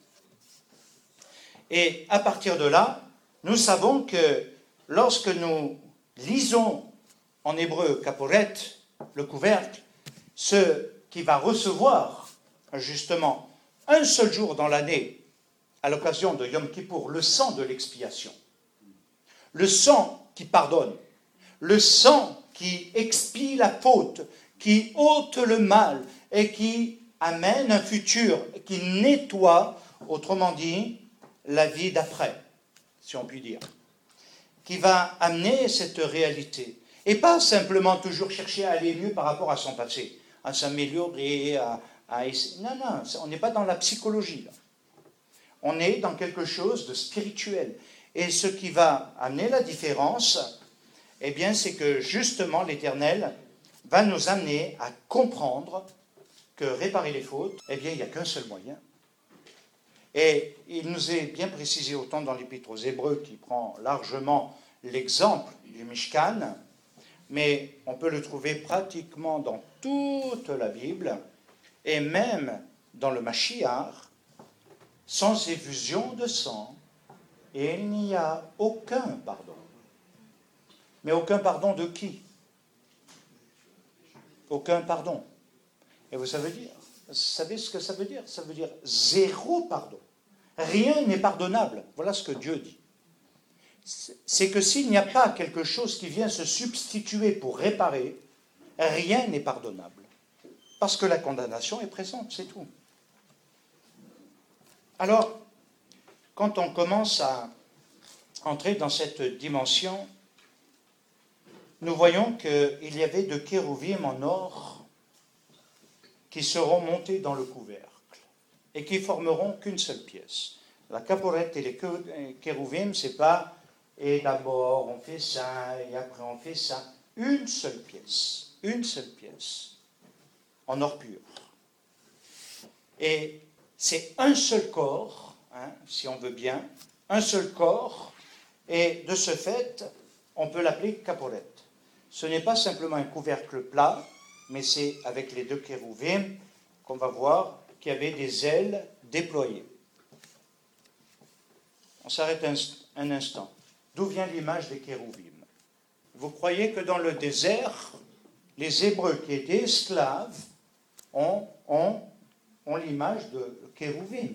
Et à partir de là, nous savons que lorsque nous lisons en hébreu kaporet, le couvercle, ce qui va recevoir justement un seul jour dans l'année, à l'occasion de Yom Kippour, le sang de l'expiation, le sang qui pardonne, le sang qui expie la faute, qui ôte le mal et qui amène un futur, qui nettoie, autrement dit, la vie d'après, si on peut dire, qui va amener cette réalité. Et pas simplement toujours chercher à aller mieux par rapport à son passé, à s'améliorer, Non, non, on n'est pas dans la psychologie, là. On est dans quelque chose de spirituel. Et ce qui va amener la différence, eh bien, c'est que justement l'Éternel va nous amener à comprendre que réparer les fautes, eh bien, il n'y a qu'un seul moyen. Et il nous est bien précisé autant dans l'Épître aux Hébreux, qui prend largement l'exemple du Mishkan, mais on peut le trouver pratiquement dans toute la Bible, et même dans le Mashiach, sans effusion de sang, il n'y a aucun pardon. Mais aucun pardon de qui? Aucun pardon. Et vous savez ce que ça veut dire? Ça veut dire zéro pardon. Rien n'est pardonnable. Voilà ce que Dieu dit. C'est que s'il n'y a pas quelque chose qui vient se substituer pour réparer, rien n'est pardonnable. Parce que la condamnation est présente, c'est tout. Alors, quand on commence à entrer dans cette dimension, nous voyons qu'il y avait deux kérouvim en or qui seront montés dans le couvercle et qui formeront qu'une seule pièce. La caporette et les kérouvim, c'est pas et d'abord on fait ça et après on fait ça. Une seule pièce, en or pur. Et c'est un seul corps, si on veut bien, un seul corps, et de ce fait, on peut l'appeler caporette. Ce n'est pas simplement un couvercle plat, mais c'est avec les deux kérouvim qu'on va voir qu'il y avait des ailes déployées. On s'arrête un instant. D'où vient l'image des kérouvim? Vous croyez que dans le désert, les Hébreux qui étaient esclaves ont ont l'image de kérouvim,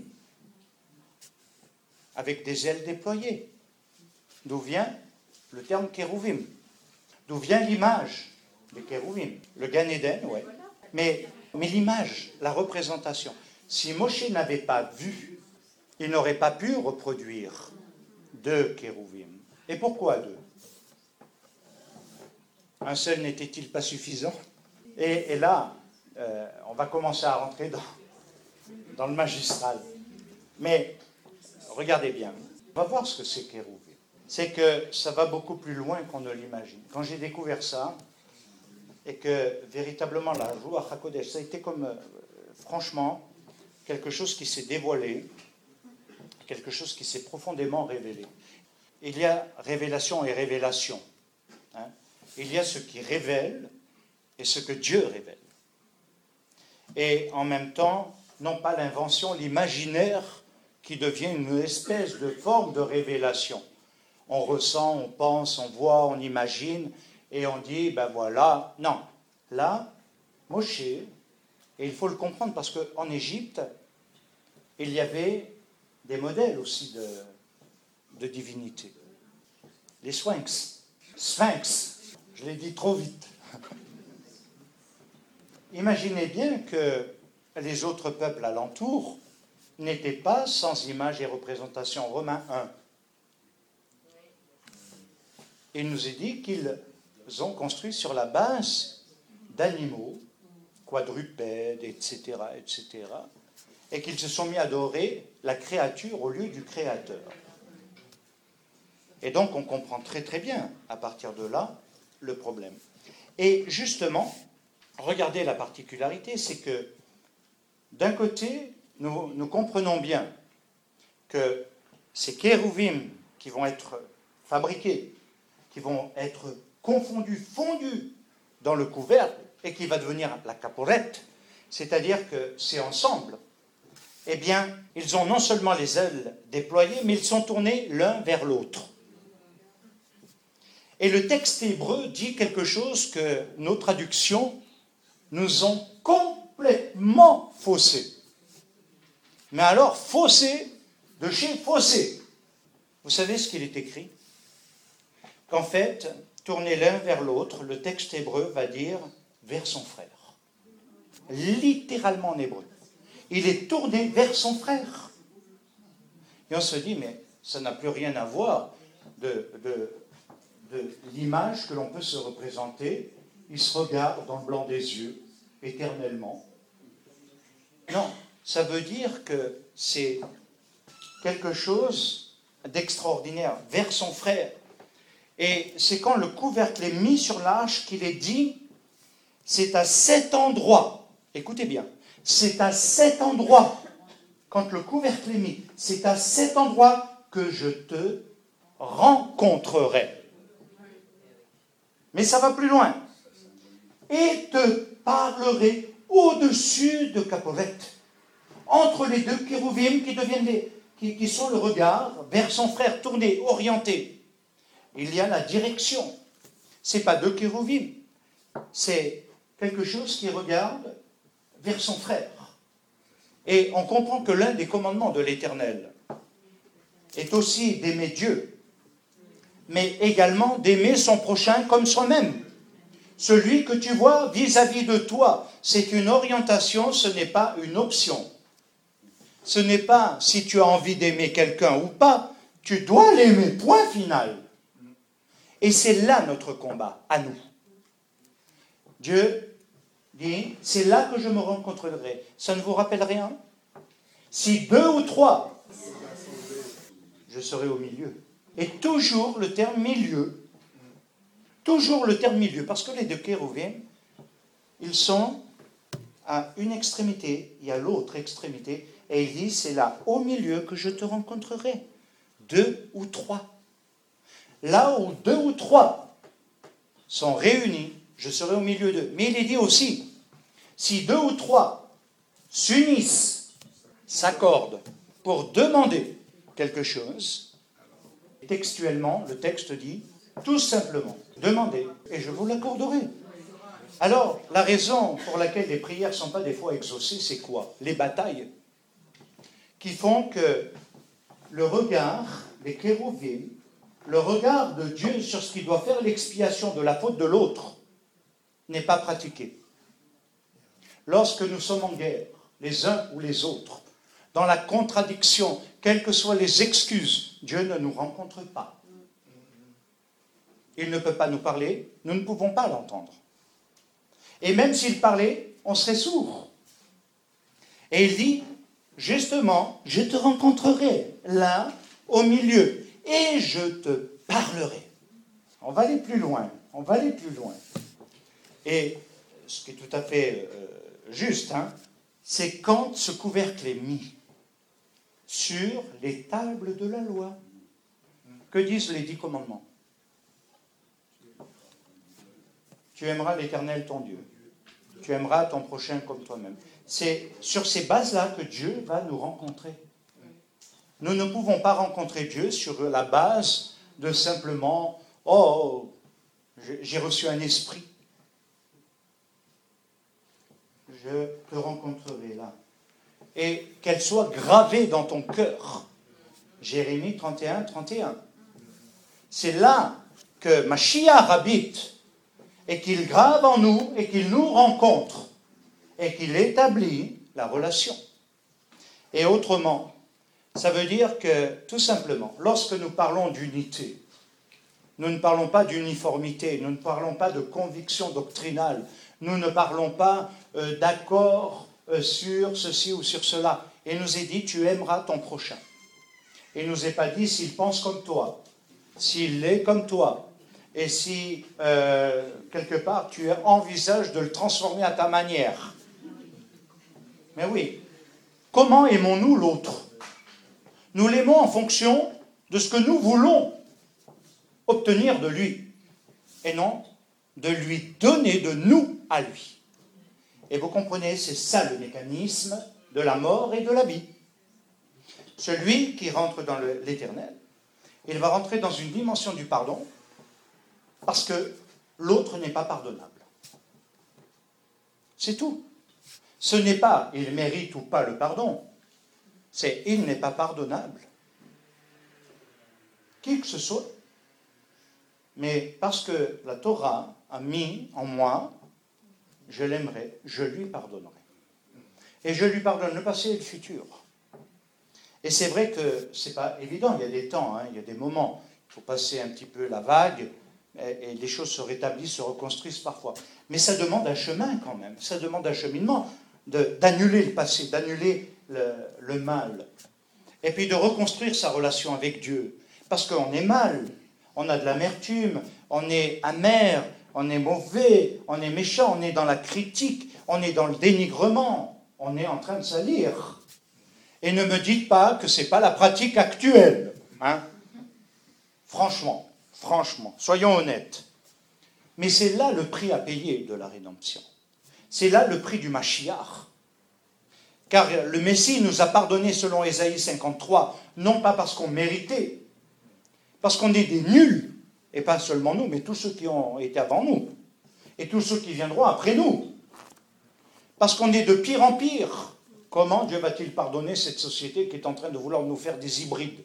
avec des ailes déployées. D'où vient le terme kérouvim? D'où vient l'image des kérouvim? Le Gan Eden, oui. Mais l'image, la représentation, si Moshe n'avait pas vu, il n'aurait pas pu reproduire 2 kérouvim. Et pourquoi 2? Un seul n'était-il pas suffisant? Et là, on va commencer à rentrer dans le magistral. Mais regardez bien, on va voir ce que c'est kérouvim. C'est que ça va beaucoup plus loin qu'on ne l'imagine. Quand j'ai découvert ça, et que véritablement la Ruach HaKodesh, ça a été comme, franchement, quelque chose qui s'est dévoilé, quelque chose qui s'est profondément révélé. Il y a révélation et révélation. Hein. Il y a ce qui révèle et ce que Dieu révèle. Et en même temps, non pas l'invention, l'imaginaire qui devient une espèce de forme de révélation. On ressent, on pense, on voit, on imagine, et on dit, ben voilà. Non. Là, Moshe, et il faut le comprendre parce qu'en Égypte, il y avait des modèles aussi de divinité. Les sphinx, je l'ai dit trop vite. Imaginez bien que les autres peuples alentours n'étaient pas sans image et représentation. Romains 1. Il nous est dit qu'ils ont construit sur la base d'animaux, quadrupèdes, etc., et qu'ils se sont mis à adorer la créature au lieu du créateur. Et donc on comprend très très bien, à partir de là, le problème. Et justement, regardez la particularité, c'est que d'un côté, nous comprenons bien que ces kérouvim qui vont être fabriqués, qui vont être confondus, fondus dans le couvercle, et qui va devenir la caporette, c'est-à-dire que c'est ensemble, eh bien, ils ont non seulement les ailes déployées, mais ils sont tournés l'un vers l'autre. Et le texte hébreu dit quelque chose que nos traductions nous ont complètement faussé. Mais alors, faussé de chez faussé. Vous savez ce qu'il est écrit? Qu'en fait, tourner l'un vers l'autre, le texte hébreu va dire vers son frère. Littéralement en hébreu. Il est tourné vers son frère. Et on se dit, mais ça n'a plus rien à voir de l'image que l'on peut se représenter. Il se regarde dans le blanc des yeux, éternellement. Non, ça veut dire que c'est quelque chose d'extraordinaire, vers son frère. Et c'est quand le couvercle est mis sur l'arche qu'il est dit, c'est à cet endroit, écoutez bien, c'est à cet endroit, quand le couvercle est mis, c'est à cet endroit que je te rencontrerai. Mais ça va plus loin. Et te parlerai au-dessus de Caporet, entre les 2 kérouvim qui deviennent qui sont le regard vers son frère tourné, orienté. Il y a la direction. Ce n'est pas 2 kérouvim, c'est quelque chose qui regarde vers son frère. Et on comprend que l'un des commandements de l'Éternel est aussi d'aimer Dieu, mais également d'aimer son prochain comme soi-même. Celui que tu vois vis-à-vis de toi, c'est une orientation, ce n'est pas une option. Ce n'est pas si tu as envie d'aimer quelqu'un ou pas, tu dois l'aimer, point final. Et c'est là notre combat, à nous. Dieu dit, c'est là que je me rencontrerai. Ça ne vous rappelle rien? Si 2 ou 3, je serai au milieu. Et toujours le terme milieu. Toujours le terme milieu. Parce que les 2 kérouvim, ils sont à une extrémité et à l'autre extrémité. Et il dit, c'est là, au milieu, que je te rencontrerai. 2 ou 3. Là où 2 ou 3 sont réunis, je serai au milieu d'eux. Mais il est dit aussi, si 2 ou 3 s'unissent, s'accordent pour demander quelque chose, textuellement, le texte dit, tout simplement, demandez, et je vous l'accorderai. Alors, la raison pour laquelle les prières ne sont pas des fois exaucées, c'est quoi? Les batailles qui font que le regard, les kérovim, le regard de Dieu sur ce qui doit faire l'expiation de la faute de l'autre n'est pas pratiqué. Lorsque nous sommes en guerre, les uns ou les autres, dans la contradiction, quelles que soient les excuses, Dieu ne nous rencontre pas. Il ne peut pas nous parler, nous ne pouvons pas l'entendre. Et même s'il parlait, on serait sourd. Et il dit, justement, je te rencontrerai là, au milieu, et je te parlerai. On va aller plus loin, on va aller plus loin. Et ce qui est tout à fait juste, c'est quand ce couvercle est mis sur les tables de la loi. Que disent les 10 commandements? Tu aimeras l'Éternel ton Dieu. Tu aimeras ton prochain comme toi-même. C'est sur ces bases-là que Dieu va nous rencontrer. Nous ne pouvons pas rencontrer Dieu sur la base de simplement « Oh, j'ai reçu un esprit. Je te rencontrerai là. » Et qu'elle soit gravée dans ton cœur. Jérémie 31, 31. C'est là que Mashiach habite et qu'il grave en nous et qu'il nous rencontre et qu'il établit la relation. Et autrement, ça veut dire que, tout simplement, lorsque nous parlons d'unité, nous ne parlons pas d'uniformité, nous ne parlons pas de conviction doctrinale, nous ne parlons pas d'accord sur ceci ou sur cela. Il nous est dit, tu aimeras ton prochain. Il ne nous est pas dit s'il pense comme toi, s'il est comme toi, et si, quelque part, tu envisages de le transformer à ta manière. Mais oui, comment aimons-nous l'autre? Nous l'aimons en fonction de ce que nous voulons obtenir de lui, et non de lui donner de nous à lui. Et vous comprenez, c'est ça le mécanisme de la mort et de la vie. Celui qui rentre dans l'éternel, il va rentrer dans une dimension du pardon, parce que l'autre n'est pas pardonnable. C'est tout. Ce n'est pas il mérite ou pas le pardon, c'est il n'est pas pardonnable. Qui que ce soit. Mais parce que la Torah a mis en moi, je l'aimerai, je lui pardonnerai. Et je lui pardonne le passé et le futur. Et c'est vrai que ce n'est pas évident, il y a des temps, il y a des moments, il faut passer un petit peu la vague, et les choses se rétablissent, se reconstruisent parfois. Mais ça demande un chemin quand même, ça demande un cheminement d'annuler le passé, d'annuler le mal. Et puis de reconstruire sa relation avec Dieu. Parce qu'on est mal, on a de l'amertume, on est amer, on est mauvais, on est méchant, on est dans la critique, on est dans le dénigrement, on est en train de salir. Et ne me dites pas que ce n'est pas la pratique actuelle. Franchement, soyons honnêtes. Mais c'est là le prix à payer de la rédemption. C'est là le prix du Mashiach. Car le Messie nous a pardonné selon Ésaïe 53, non pas parce qu'on méritait, parce qu'on est des nuls, et pas seulement nous, mais tous ceux qui ont été avant nous, et tous ceux qui viendront après nous. Parce qu'on est de pire en pire. Comment Dieu va-t-il pardonner cette société qui est en train de vouloir nous faire des hybrides?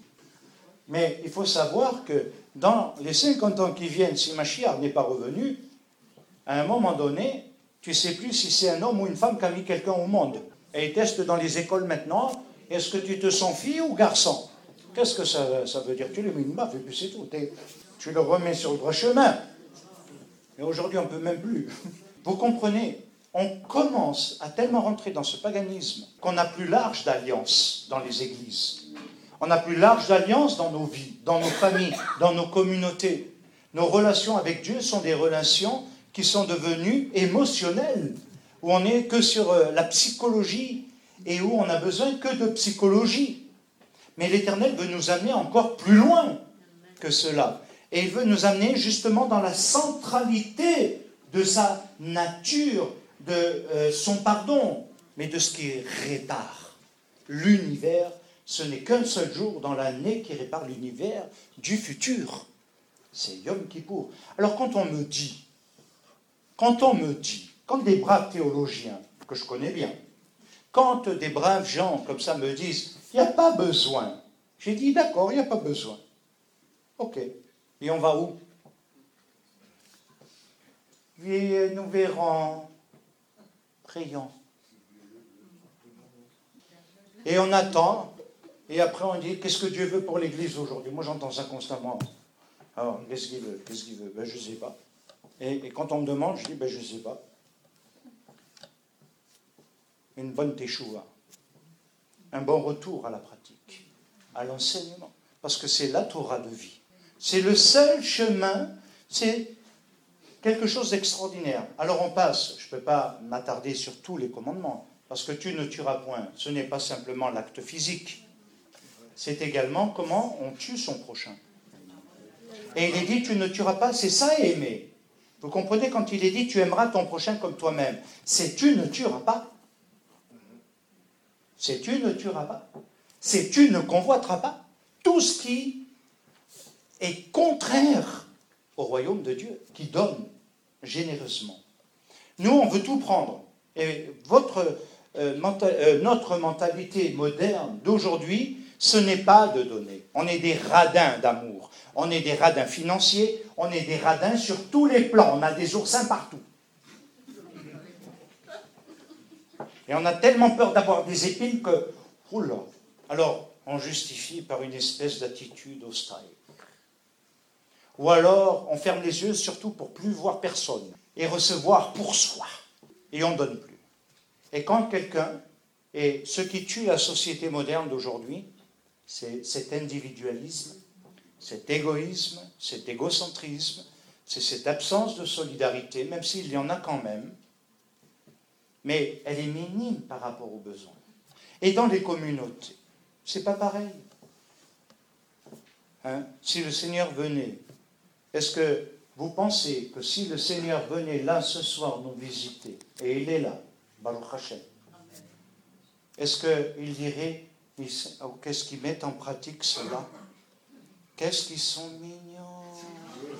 Mais il faut savoir que dans les 50 ans qui viennent, si Mashiach n'est pas revenu, à un moment donné, tu ne sais plus si c'est un homme ou une femme qui a mis quelqu'un au monde. Et ils testent dans les écoles maintenant, est-ce que tu te sens fille ou garçon? Qu'est-ce que ça veut dire? Tu lui mets une baffe et puis c'est tout. Tu le remets sur le droit chemin. Mais aujourd'hui, on ne peut même plus. Vous comprenez? On commence à tellement rentrer dans ce paganisme qu'on n'a plus large d'alliance dans les églises. On n'a plus large d'alliance dans nos vies, dans nos familles, dans nos communautés. Nos relations avec Dieu sont des relations qui sont devenues émotionnelles, où on n'est que sur la psychologie et où on n'a besoin que de psychologie. Mais l'Éternel veut nous amener encore plus loin que cela. Et il veut nous amener justement dans la centralité de sa nature, de son pardon, mais de ce qui répare l'univers. Ce n'est qu'un seul jour dans l'année qui répare l'univers du futur. C'est Yom Kippour. Alors quand on me dit Quand on me dit, quand des braves théologiens, que je connais bien, quand des braves gens comme ça me disent, il n'y a pas besoin, j'ai dit, d'accord, il n'y a pas besoin. Ok. Et on va où? Et nous verrons. Prions. Et on attend, et après on dit, qu'est-ce que Dieu veut pour l'Église aujourd'hui? Moi j'entends ça constamment. Alors, qu'est-ce qu'il veut? Qu'est-ce qu'il veut? Ben, je ne sais pas. Et quand on me demande, je dis, ben, je ne sais pas. Une bonne teshuva. Un bon retour à la pratique, à l'enseignement. Parce que c'est la Torah de vie. C'est le seul chemin, c'est quelque chose d'extraordinaire. Alors on passe, je ne peux pas m'attarder sur tous les commandements, parce que tu ne tueras point. Ce n'est pas simplement l'acte physique. C'est également comment on tue son prochain. Et il est dit, tu ne tueras pas, c'est ça aimer. Vous comprenez quand il est dit, tu aimeras ton prochain comme toi-même. C'est tu ne tueras pas. C'est tu ne tueras pas. C'est tu ne convoiteras pas. Tout ce qui est contraire au royaume de Dieu, qui donne généreusement. Nous, on veut tout prendre. Et notre mentalité moderne d'aujourd'hui, ce n'est pas de donner. On est des radins d'amour. On est des radins financiers. On est des radins sur tous les plans. On a des oursins partout. Et on a tellement peur d'avoir des épines que... Oula. Alors, on justifie par une espèce d'attitude hostile. Ou alors, on ferme les yeux surtout pour plus voir personne et recevoir pour soi. Et on ne donne plus. Et quand quelqu'un, et ce qui tue la société moderne d'aujourd'hui, c'est cet individualisme, cet égoïsme, cet égocentrisme, c'est cette absence de solidarité, même s'il y en a quand même, mais elle est minime par rapport aux besoins. Et dans les communautés, c'est pas pareil. Si le Seigneur venait, est-ce que vous pensez que si le Seigneur venait là ce soir nous visiter, et il est là, Baruch Hashem, est-ce qu'il dirait, oh, qu'est-ce qu'ils mettent en pratique cela? Qu'est-ce qu'ils sont mignons?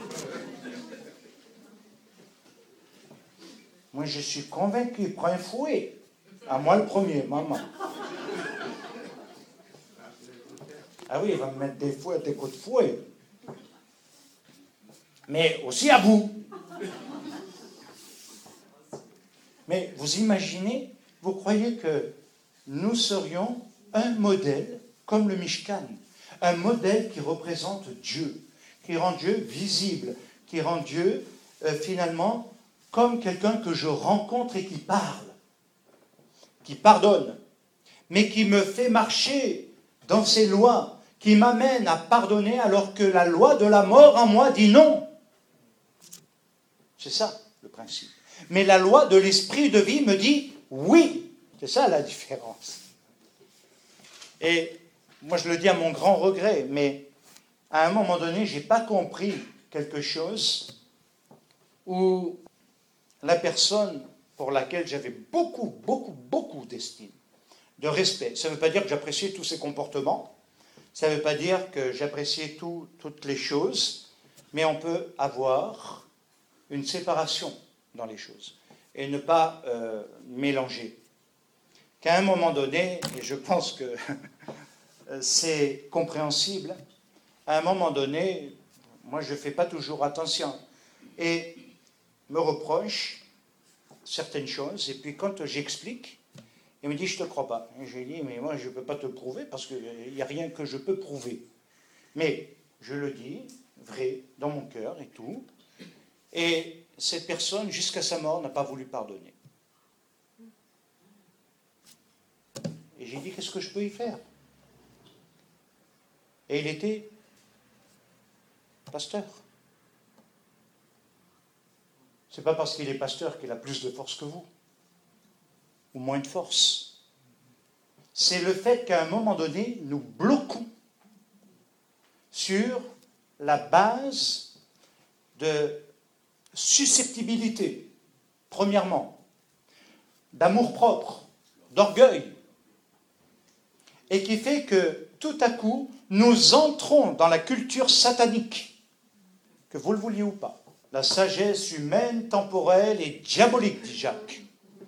Moi je suis convaincu, prends un fouet. À moi le premier, maman. Ah oui, il va me mettre des fouets, des coups de fouet. Mais aussi à vous. Mais vous imaginez, vous croyez que nous serions un modèle comme le Mishkan, un modèle qui représente Dieu, qui rend Dieu visible, qui rend Dieu finalement comme quelqu'un que je rencontre et qui parle, qui pardonne, mais qui me fait marcher dans ses lois, qui m'amène à pardonner alors que la loi de la mort en moi dit non. C'est ça le principe. Mais la loi de l'esprit de vie me dit oui. C'est ça la différence. Et moi je le dis à mon grand regret, mais à un moment donné, je n'ai pas compris quelque chose où la personne pour laquelle j'avais beaucoup d'estime, de respect, ça ne veut pas dire que j'appréciais tous ses comportements, ça ne veut pas dire que j'appréciais toutes les choses, mais on peut avoir une séparation dans les choses et ne pas mélanger. Qu'à un moment donné, et je pense que c'est compréhensible, à un moment donné, moi je ne fais pas toujours attention et me reproche certaines choses, et puis quand j'explique, il me dit, je ne te crois pas. Et je lui dis, mais moi je ne peux pas te prouver parce qu'il n'y a rien que je peux prouver. Mais je le dis, vrai, dans mon cœur et tout, et cette personne, jusqu'à sa mort, n'a pas voulu pardonner. Et j'ai dit, qu'est-ce que je peux y faire? Et il était pasteur. Ce n'est pas parce qu'il est pasteur qu'il a plus de force que vous, ou moins de force. C'est le fait qu'à un moment donné, nous bloquons sur la base de susceptibilité, premièrement, d'amour-propre, d'orgueil, et qui fait que tout à coup, nous entrons dans la culture satanique, que vous le vouliez ou pas. la sagesse humaine, temporelle et diabolique, dit Jacques.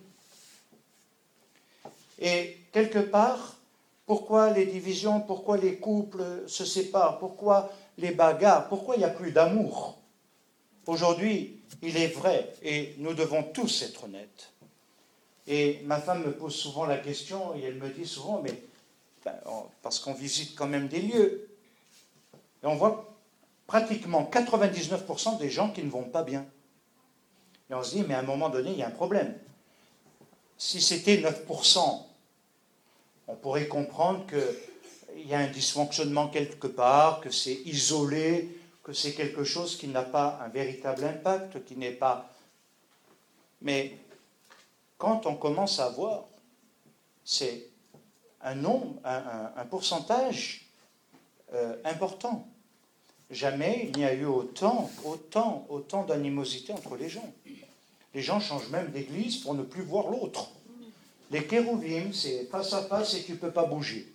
Et quelque part, pourquoi les divisions, pourquoi les couples se séparent, pourquoi les bagarres, pourquoi il n'y a plus d'amour? Aujourd'hui, il est vrai, et nous devons tous être honnêtes. Et ma femme me pose souvent la question, et elle me dit souvent, mais parce qu'on visite quand même des lieux, et on voit pratiquement 99% des gens qui ne vont pas bien. Et on se dit, mais à un moment donné, il y a un problème. Si c'était 9%, on pourrait comprendre qu'il y a un dysfonctionnement quelque part, que c'est isolé, que c'est quelque chose qui n'a pas un véritable impact, qui n'est pas... Mais quand on commence à voir, c'est un nombre, un pourcentage important. Jamais il n'y a eu autant d'animosité entre les gens. Les gens changent même d'église pour ne plus voir l'autre. Les kérouvim, c'est face à face et tu ne peux pas bouger.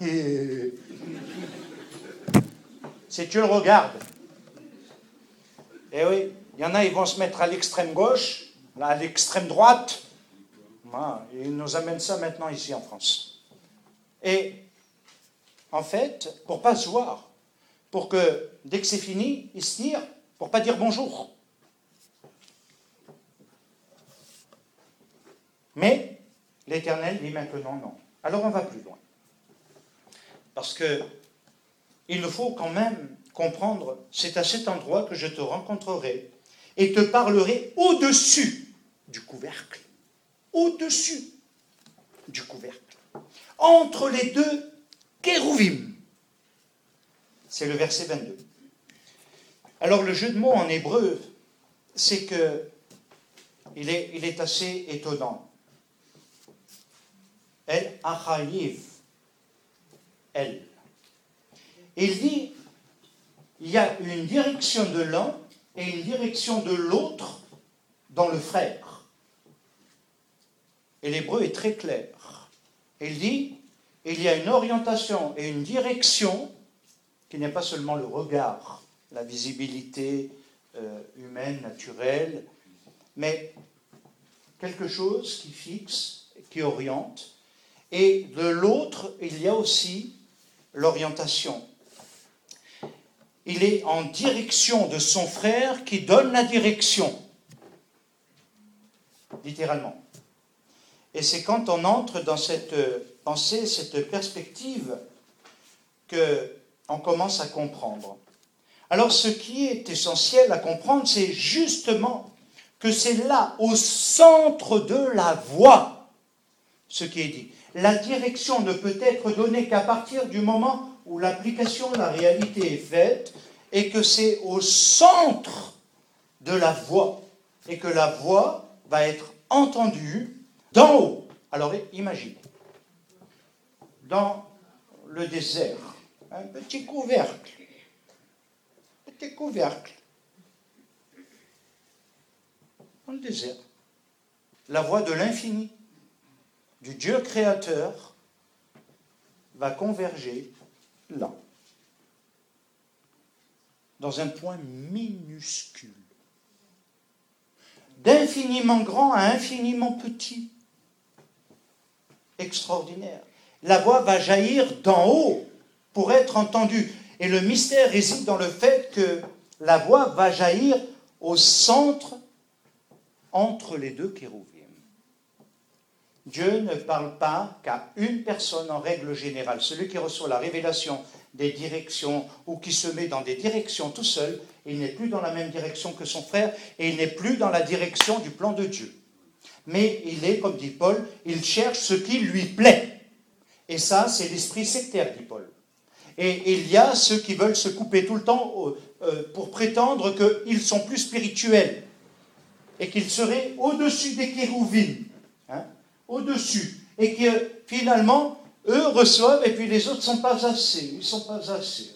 Si tu le regardes. Eh oui, il y en a, ils vont se mettre à l'extrême gauche, à l'extrême droite. Ils nous amènent ça maintenant ici en France. Et en fait, pour ne pas se voir, pour que dès que c'est fini, ils se tirent, pour ne pas dire bonjour. Mais l'Éternel dit maintenant non. Alors on va plus loin. Parce que il faut quand même comprendre, c'est à cet endroit que je te rencontrerai et te parlerai au-dessus du couvercle. Au-dessus du couvercle. Entre les deux kérouvim. C'est le verset 22. Alors le jeu de mots en hébreu, c'est que il est assez étonnant. El achayiv. El. Il dit, il y a une direction de l'un et une direction de l'autre dans le frère. Et l'hébreu est très clair. Il dit, il y a une orientation et une direction qui n'est pas seulement le regard, la visibilité humaine, naturelle, mais quelque chose qui fixe, qui oriente. Et de l'autre, il y a aussi l'orientation. Il est en direction de son frère qui donne la direction, littéralement. Et c'est quand on entre dans cette pensée, cette perspective, qu'on commence à comprendre. Alors ce qui est essentiel à comprendre, c'est justement que c'est là, au centre de la voie, ce qui est dit. La direction ne peut être donnée qu'à partir du moment où l'application de la réalité est faite et que c'est au centre de la voie et que la voix va être entendue d'en haut. Alors imaginez, dans le désert, un petit couvercle, dans le désert, la voix de l'infini, du Dieu créateur, va converger là, dans un point minuscule, d'infiniment grand à infiniment petit. Extraordinaire. La voix va jaillir d'en haut pour être entendue. Et le mystère réside dans le fait que la voix va jaillir au centre entre les deux kérouvim. Dieu ne parle pas qu'à une personne en règle générale. Celui qui reçoit la révélation des directions ou qui se met dans des directions tout seul, il n'est plus dans la même direction que son frère et il n'est plus dans la direction du plan de Dieu. Mais il est, comme dit Paul, il cherche ce qui lui plaît. Et ça, c'est l'esprit sectaire, dit Paul. Et il y a ceux qui veulent se couper tout le temps pour prétendre qu'ils sont plus spirituels et qu'ils seraient au-dessus des kérouvim, au-dessus. Et que finalement, eux reçoivent et puis les autres ne sont pas assez. Ils ne sont pas assez.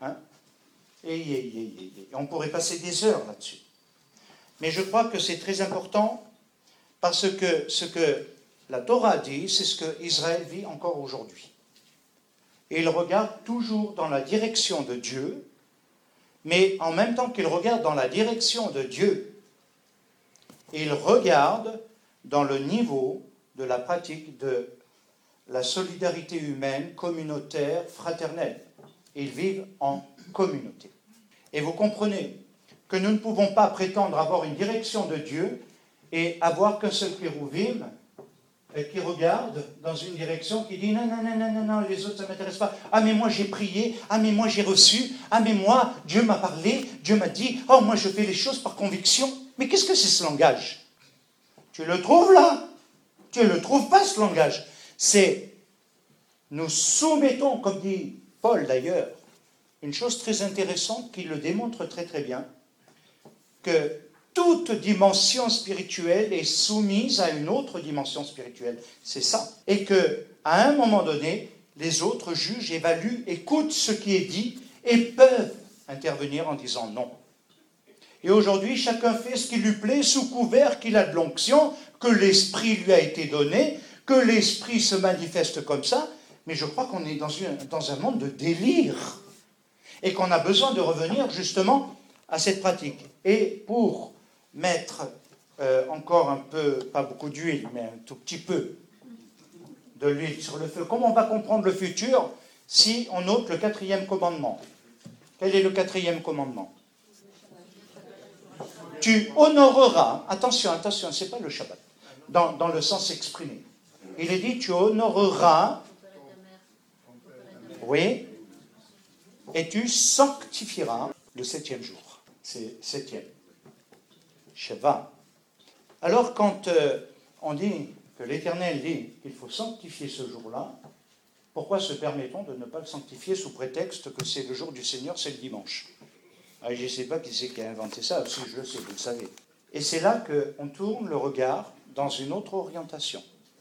Et on pourrait passer des heures là-dessus. Mais je crois que c'est très important parce que ce que la Torah dit, c'est ce que Israël vit encore aujourd'hui. Et il regarde toujours dans la direction de Dieu, Mais en même temps qu'il regarde dans la direction de Dieu, il regarde dans le niveau de la pratique de la solidarité humaine, communautaire, fraternelle. Ils vivent en communauté. Et vous comprenez que nous ne pouvons pas prétendre avoir une direction de Dieu et avoir qu'un seul kérouvim qui regarde dans une direction qui dit non, non, non, non, non, non, les autres ça ne m'intéresse pas. Ah mais moi j'ai prié, ah mais moi j'ai reçu, ah mais moi Dieu m'a parlé, Dieu m'a dit, oh moi je fais les choses par conviction. Mais qu'est-ce que c'est ce langage? Tu le trouves là? Tu ne le trouves pas ce langage. C'est nous soumettons, comme dit Paul d'ailleurs, une chose très intéressante qui le démontre très très bien, que toute dimension spirituelle est soumise à une autre dimension spirituelle. C'est ça. Et qu'à un moment donné, les autres jugent, évaluent, écoutent ce qui est dit et peuvent intervenir en disant non. Et aujourd'hui, chacun fait ce qui lui plaît sous couvert qu'il a de l'onction, que l'esprit lui a été donné, que l'esprit se manifeste comme ça. Mais je crois qu'on est dans un monde de délire et qu'on a besoin de revenir justement à cette pratique. Et pour mettre encore un peu, pas beaucoup d'huile, mais un tout petit peu de l'huile sur le feu, comment on va comprendre le futur si on ôte le 4e commandement? Quel est le 4e commandement? Tu honoreras, attention, attention, c'est pas le Shabbat, dans le sens exprimé. Il est dit, tu honoreras, oui, et tu sanctifieras le 7e jour. C'est 7e. Sheva. Alors quand on dit que l'Éternel dit qu'il faut sanctifier ce jour-là, pourquoi se permet-on de ne pas le sanctifier sous prétexte que c'est le jour du Seigneur, c'est le dimanche? Je ne sais pas qui c'est qui a inventé ça, si je le sais, vous le savez. Et c'est là qu'on tourne le regard dans une autre orientation.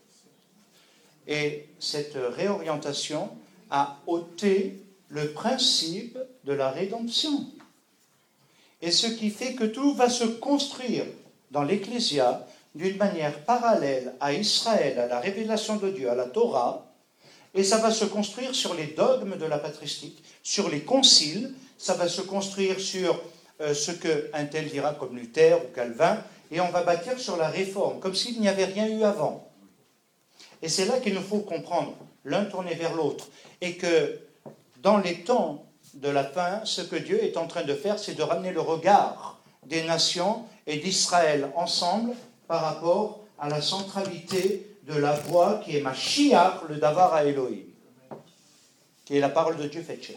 Et cette réorientation a ôté le principe de la rédemption. Et ce qui fait que tout va se construire dans l'Ecclésia d'une manière parallèle à Israël, à la révélation de Dieu, à la Torah, et ça va se construire sur les dogmes de la patristique, sur les conciles, ça va se construire sur ce qu'un tel dira comme Luther ou Calvin, et on va bâtir sur la réforme, comme s'il n'y avait rien eu avant. Et c'est là qu'il nous faut comprendre, l'un tourner vers l'autre, et que dans les temps de la fin, ce que Dieu est en train de faire, c'est de ramener le regard des nations et d'Israël ensemble par rapport à la centralité de la voix qui est Mashiach, le Davar à Elohim, qui est la parole de Dieu faite chair,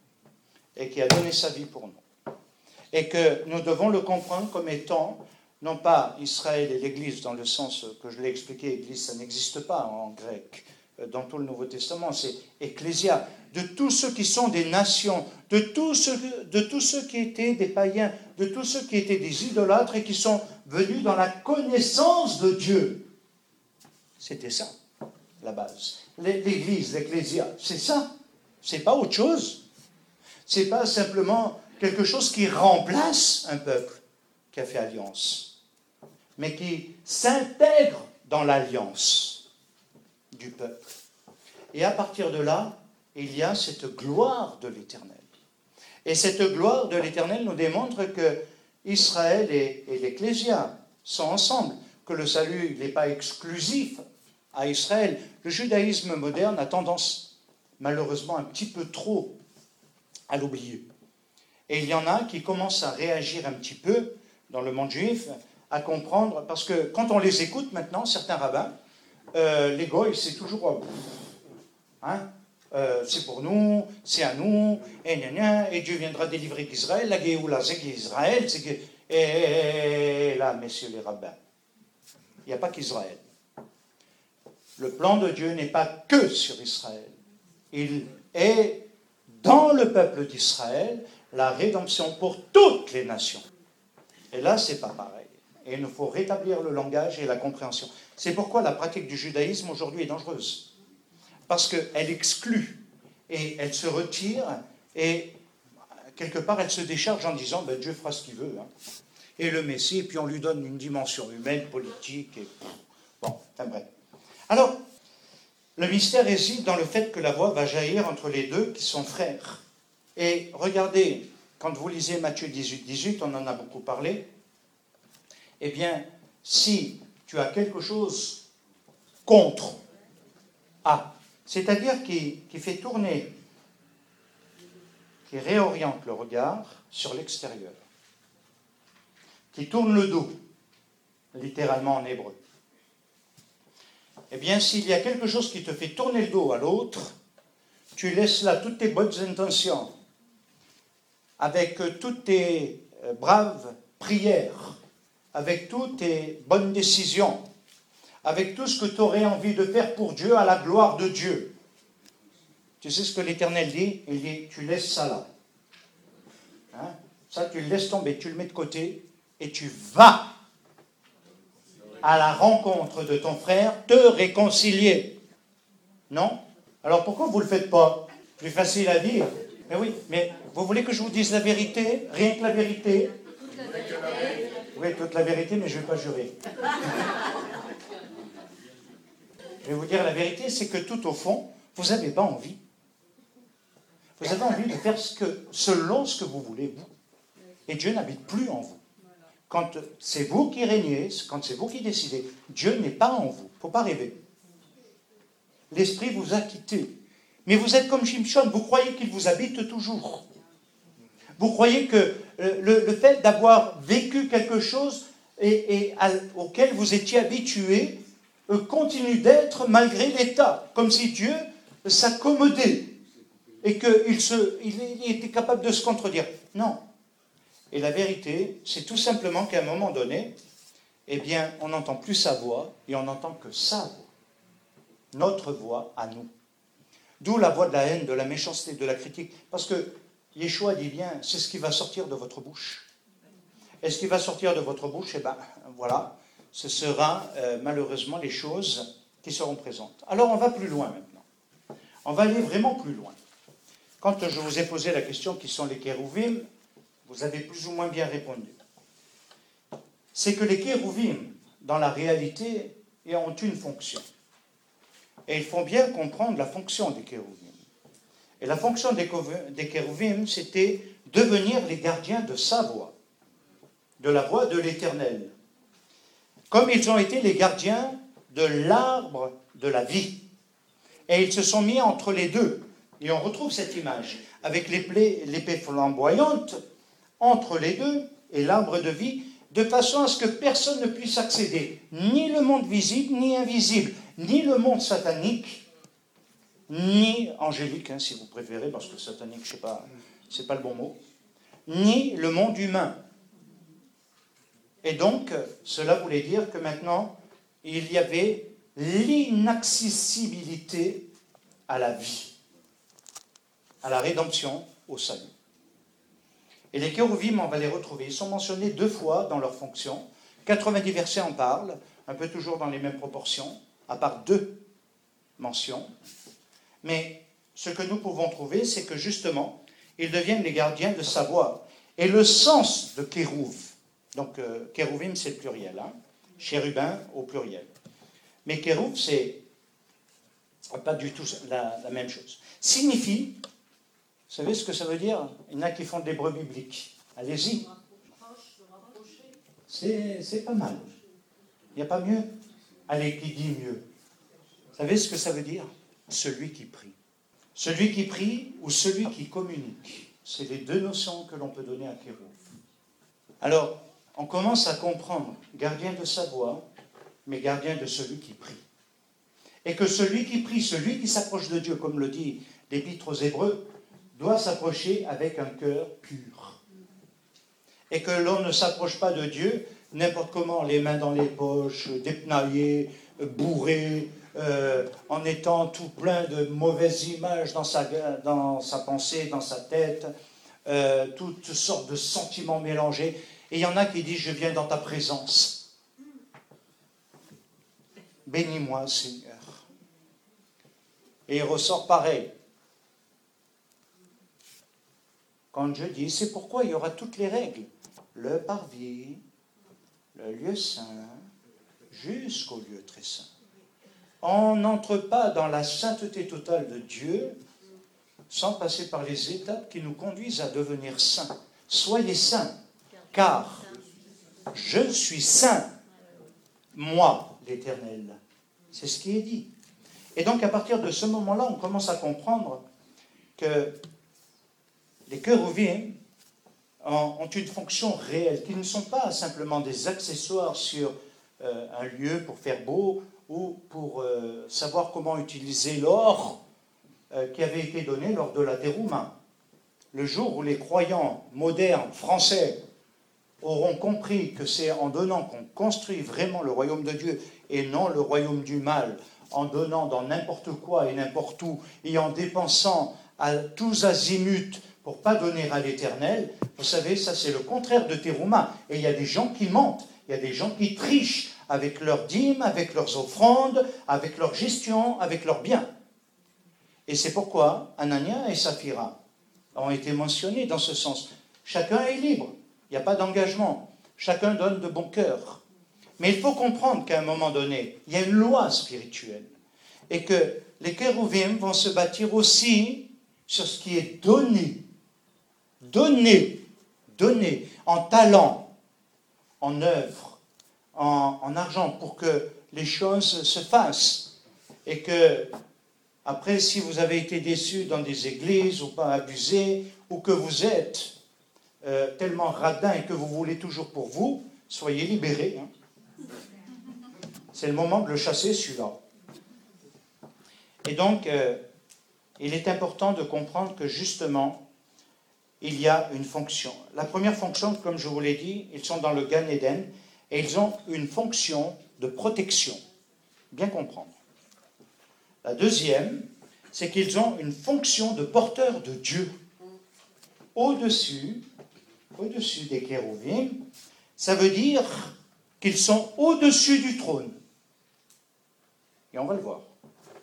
et qui a donné sa vie pour nous. Et que nous devons le comprendre comme étant, non pas Israël et l'Église, dans le sens que je l'ai expliqué, Église, ça n'existe pas en grec, dans tout le Nouveau Testament, c'est Ecclésia, de tous ceux qui sont des nations, de tous ceux qui étaient des païens, de tous ceux qui étaient des idolâtres et qui sont venus dans la connaissance de Dieu. C'était ça, la base. L'Église, l'Ecclésia, c'est ça. C'est pas autre chose. C'est pas simplement quelque chose qui remplace un peuple qui a fait alliance, mais qui s'intègre dans l'alliance du peuple. Et à partir de là, il y a cette gloire de l'Éternel. Et cette gloire de l'Éternel nous démontre que Israël et l'Ecclésia sont ensemble, que le salut n'est pas exclusif à Israël. Le judaïsme moderne a tendance, malheureusement, un petit peu trop à l'oublier. Et il y en a qui commencent à réagir un petit peu dans le monde juif, à comprendre, parce que quand on les écoute maintenant, certains rabbins, les goïs, c'est toujours... c'est pour nous, c'est à nous, et Dieu viendra délivrer qu'Israël, la Géoula, c'est qu'Israël, c'est que... Et là, messieurs les rabbins, il n'y a pas qu'Israël. Le plan de Dieu n'est pas que sur Israël. Il est dans le peuple d'Israël la rédemption pour toutes les nations. Et là, c'est pas pareil. Et il nous faut rétablir le langage et la compréhension. C'est pourquoi la pratique du judaïsme aujourd'hui est dangereuse. Parce qu'elle exclut et elle se retire et quelque part elle se décharge en disant ben, Dieu fera ce qu'il veut. Et le Messie, et puis on lui donne une dimension humaine, politique. Et... Bon, enfin bref. Alors, le mystère réside dans le fait que la voix va jaillir entre les deux qui sont frères. Et regardez, quand vous lisez Matthieu 18, 18, on en a beaucoup parlé, eh bien, si tu as quelque chose contre A, c'est-à-dire qui fait tourner, qui réoriente le regard sur l'extérieur, qui tourne le dos, littéralement en hébreu. Eh bien, s'il y a quelque chose qui te fait tourner le dos à l'autre, tu laisses là toutes tes bonnes intentions, avec toutes tes braves prières, avec toutes tes bonnes décisions, avec tout ce que tu aurais envie de faire pour Dieu, à la gloire de Dieu. Tu sais ce que l'Éternel dit? Il dit, tu laisses ça là. Hein? Ça, tu le laisses tomber, tu le mets de côté, et tu vas à la rencontre de ton frère, te réconcilier. Non? Alors pourquoi vous ne le faites pas? Plus facile à dire. Mais oui, mais vous voulez que je vous dise la vérité? Rien que la vérité? Toute la vérité. Oui, toute la vérité, mais je ne vais pas jurer. Je vais vous dire la vérité, c'est que tout au fond, vous n'avez pas envie. Vous avez envie de faire selon ce que vous voulez, vous. Et Dieu n'habite plus en vous. Quand c'est vous qui régnez, quand c'est vous qui décidez, Dieu n'est pas en vous. Il ne faut pas rêver. L'Esprit vous a quitté. Mais vous êtes comme Shimshon, vous croyez qu'il vous habite toujours. Vous croyez que le fait d'avoir vécu quelque chose auquel vous étiez habitué continue d'être malgré l'état, comme si Dieu s'accommodait et qu'il était capable de se contredire. Non. Et la vérité, c'est tout simplement qu'à un moment donné, eh bien, on n'entend plus sa voix et on n'entend que sa voix. Notre voix à nous. D'où la voix de la haine, de la méchanceté, de la critique. Parce que Yeshua dit bien, c'est ce qui va sortir de votre bouche. Et ce qui va sortir de votre bouche, eh bien, voilà, ce sera malheureusement les choses qui seront présentes. Alors on va plus loin maintenant. On va aller vraiment plus loin. Quand je vous ai posé la question qui sont les kérouvim, vous avez plus ou moins bien répondu. C'est que les kérouvim, dans la réalité, ont une fonction. Et il faut bien comprendre la fonction des kérouvim. Et la fonction des kérouvim, c'était devenir les gardiens de sa voix, de la voix de l'Éternel. Comme ils ont été les gardiens de l'arbre de la vie. Et ils se sont mis entre les deux. Et on retrouve cette image, avec l'épée flamboyante, entre les deux, et l'arbre de vie, de façon à ce que personne ne puisse accéder, ni le monde visible, ni invisible, ni le monde satanique, ni angélique, si vous préférez, parce que satanique, je ne sais pas, c'est pas le bon mot, ni le monde humain. Et donc, cela voulait dire que maintenant, il y avait l'inaccessibilité à la vie, à la rédemption, au salut. Et les kérouvim, on va les retrouver. Ils sont mentionnés 2 fois dans leur fonction. 90 versets en parlent, un peu toujours dans les mêmes proportions, à part 2 mentions. Mais ce que nous pouvons trouver, c'est que justement, ils deviennent les gardiens de sa voix. Et le sens de kérouv, donc kérouvim c'est le pluriel, chérubin au pluriel. Mais kérouv, c'est pas du tout la même chose. Signifie, vous savez ce que ça veut dire? Il y en a qui font de l'hébreu biblique. Allez-y. C'est pas mal. Il n'y a pas mieux. Allez, qui dit mieux? Vous savez ce que ça veut dire? Celui qui prie. Celui qui prie ou celui qui communique. C'est les 2 notions que l'on peut donner à Kérouv. Alors, on commence à comprendre, gardien de sa voix, mais gardien de celui qui prie. Et que celui qui prie, celui qui s'approche de Dieu, comme le dit l'Épître aux Hébreux, doit s'approcher avec un cœur pur. Et que l'on ne s'approche pas de Dieu n'importe comment, les mains dans les poches, dépnaillé, bourré, en étant tout plein de mauvaises images dans sa pensée, dans sa tête, toutes sortes de sentiments mélangés. Et il y en a qui disent, je viens dans ta présence. Bénis-moi, Seigneur. Et il ressort pareil. Quand Dieu dit, c'est pourquoi il y aura toutes les règles. Le parvis, le lieu saint, jusqu'au lieu très saint. On n'entre pas dans la sainteté totale de Dieu sans passer par les étapes qui nous conduisent à devenir saints. soyez saints, car je suis saint, moi, l'Éternel. C'est ce qui est dit. Et donc, à partir de ce moment-là, on commence à comprendre que les chérubins ont une fonction réelle, qui ne sont pas simplement des accessoires sur un lieu pour faire beau ou pour savoir comment utiliser l'or qui avait été donné lors de la Terouma. Le jour où les croyants modernes, français, auront compris que c'est en donnant qu'on construit vraiment le royaume de Dieu et non le royaume du mal, en donnant dans n'importe quoi et n'importe où, et en dépensant à tous azimuts pour ne pas donner à l'Éternel, vous savez, ça c'est le contraire de Terouma. Et il y a des gens qui mentent, il y a des gens qui trichent avec leurs dîmes, avec leurs offrandes, avec leur gestion, avec leurs biens. Et c'est pourquoi Anania et Saphira ont été mentionnés dans ce sens. Chacun est libre, il n'y a pas d'engagement, chacun donne de bon cœur. Mais il faut comprendre qu'à un moment donné, il y a une loi spirituelle et que les chérubins vont se bâtir aussi sur ce qui est donné, en talent, en œuvre, en argent, pour que les choses se fassent. Et que, après, si vous avez été déçus dans des églises ou pas abusés, ou que vous êtes tellement radin et que vous voulez toujours pour vous, soyez libérés. C'est le moment de le chasser, celui-là. Et donc, il est important de comprendre que justement, il y a une fonction. La première fonction, comme je vous l'ai dit, ils sont dans le Gan Eden et ils ont une fonction de protection. Bien comprendre. La deuxième, c'est qu'ils ont une fonction de porteur de Dieu. Au-dessus des chérubins, ça veut dire qu'ils sont au-dessus du trône. Et on va le voir.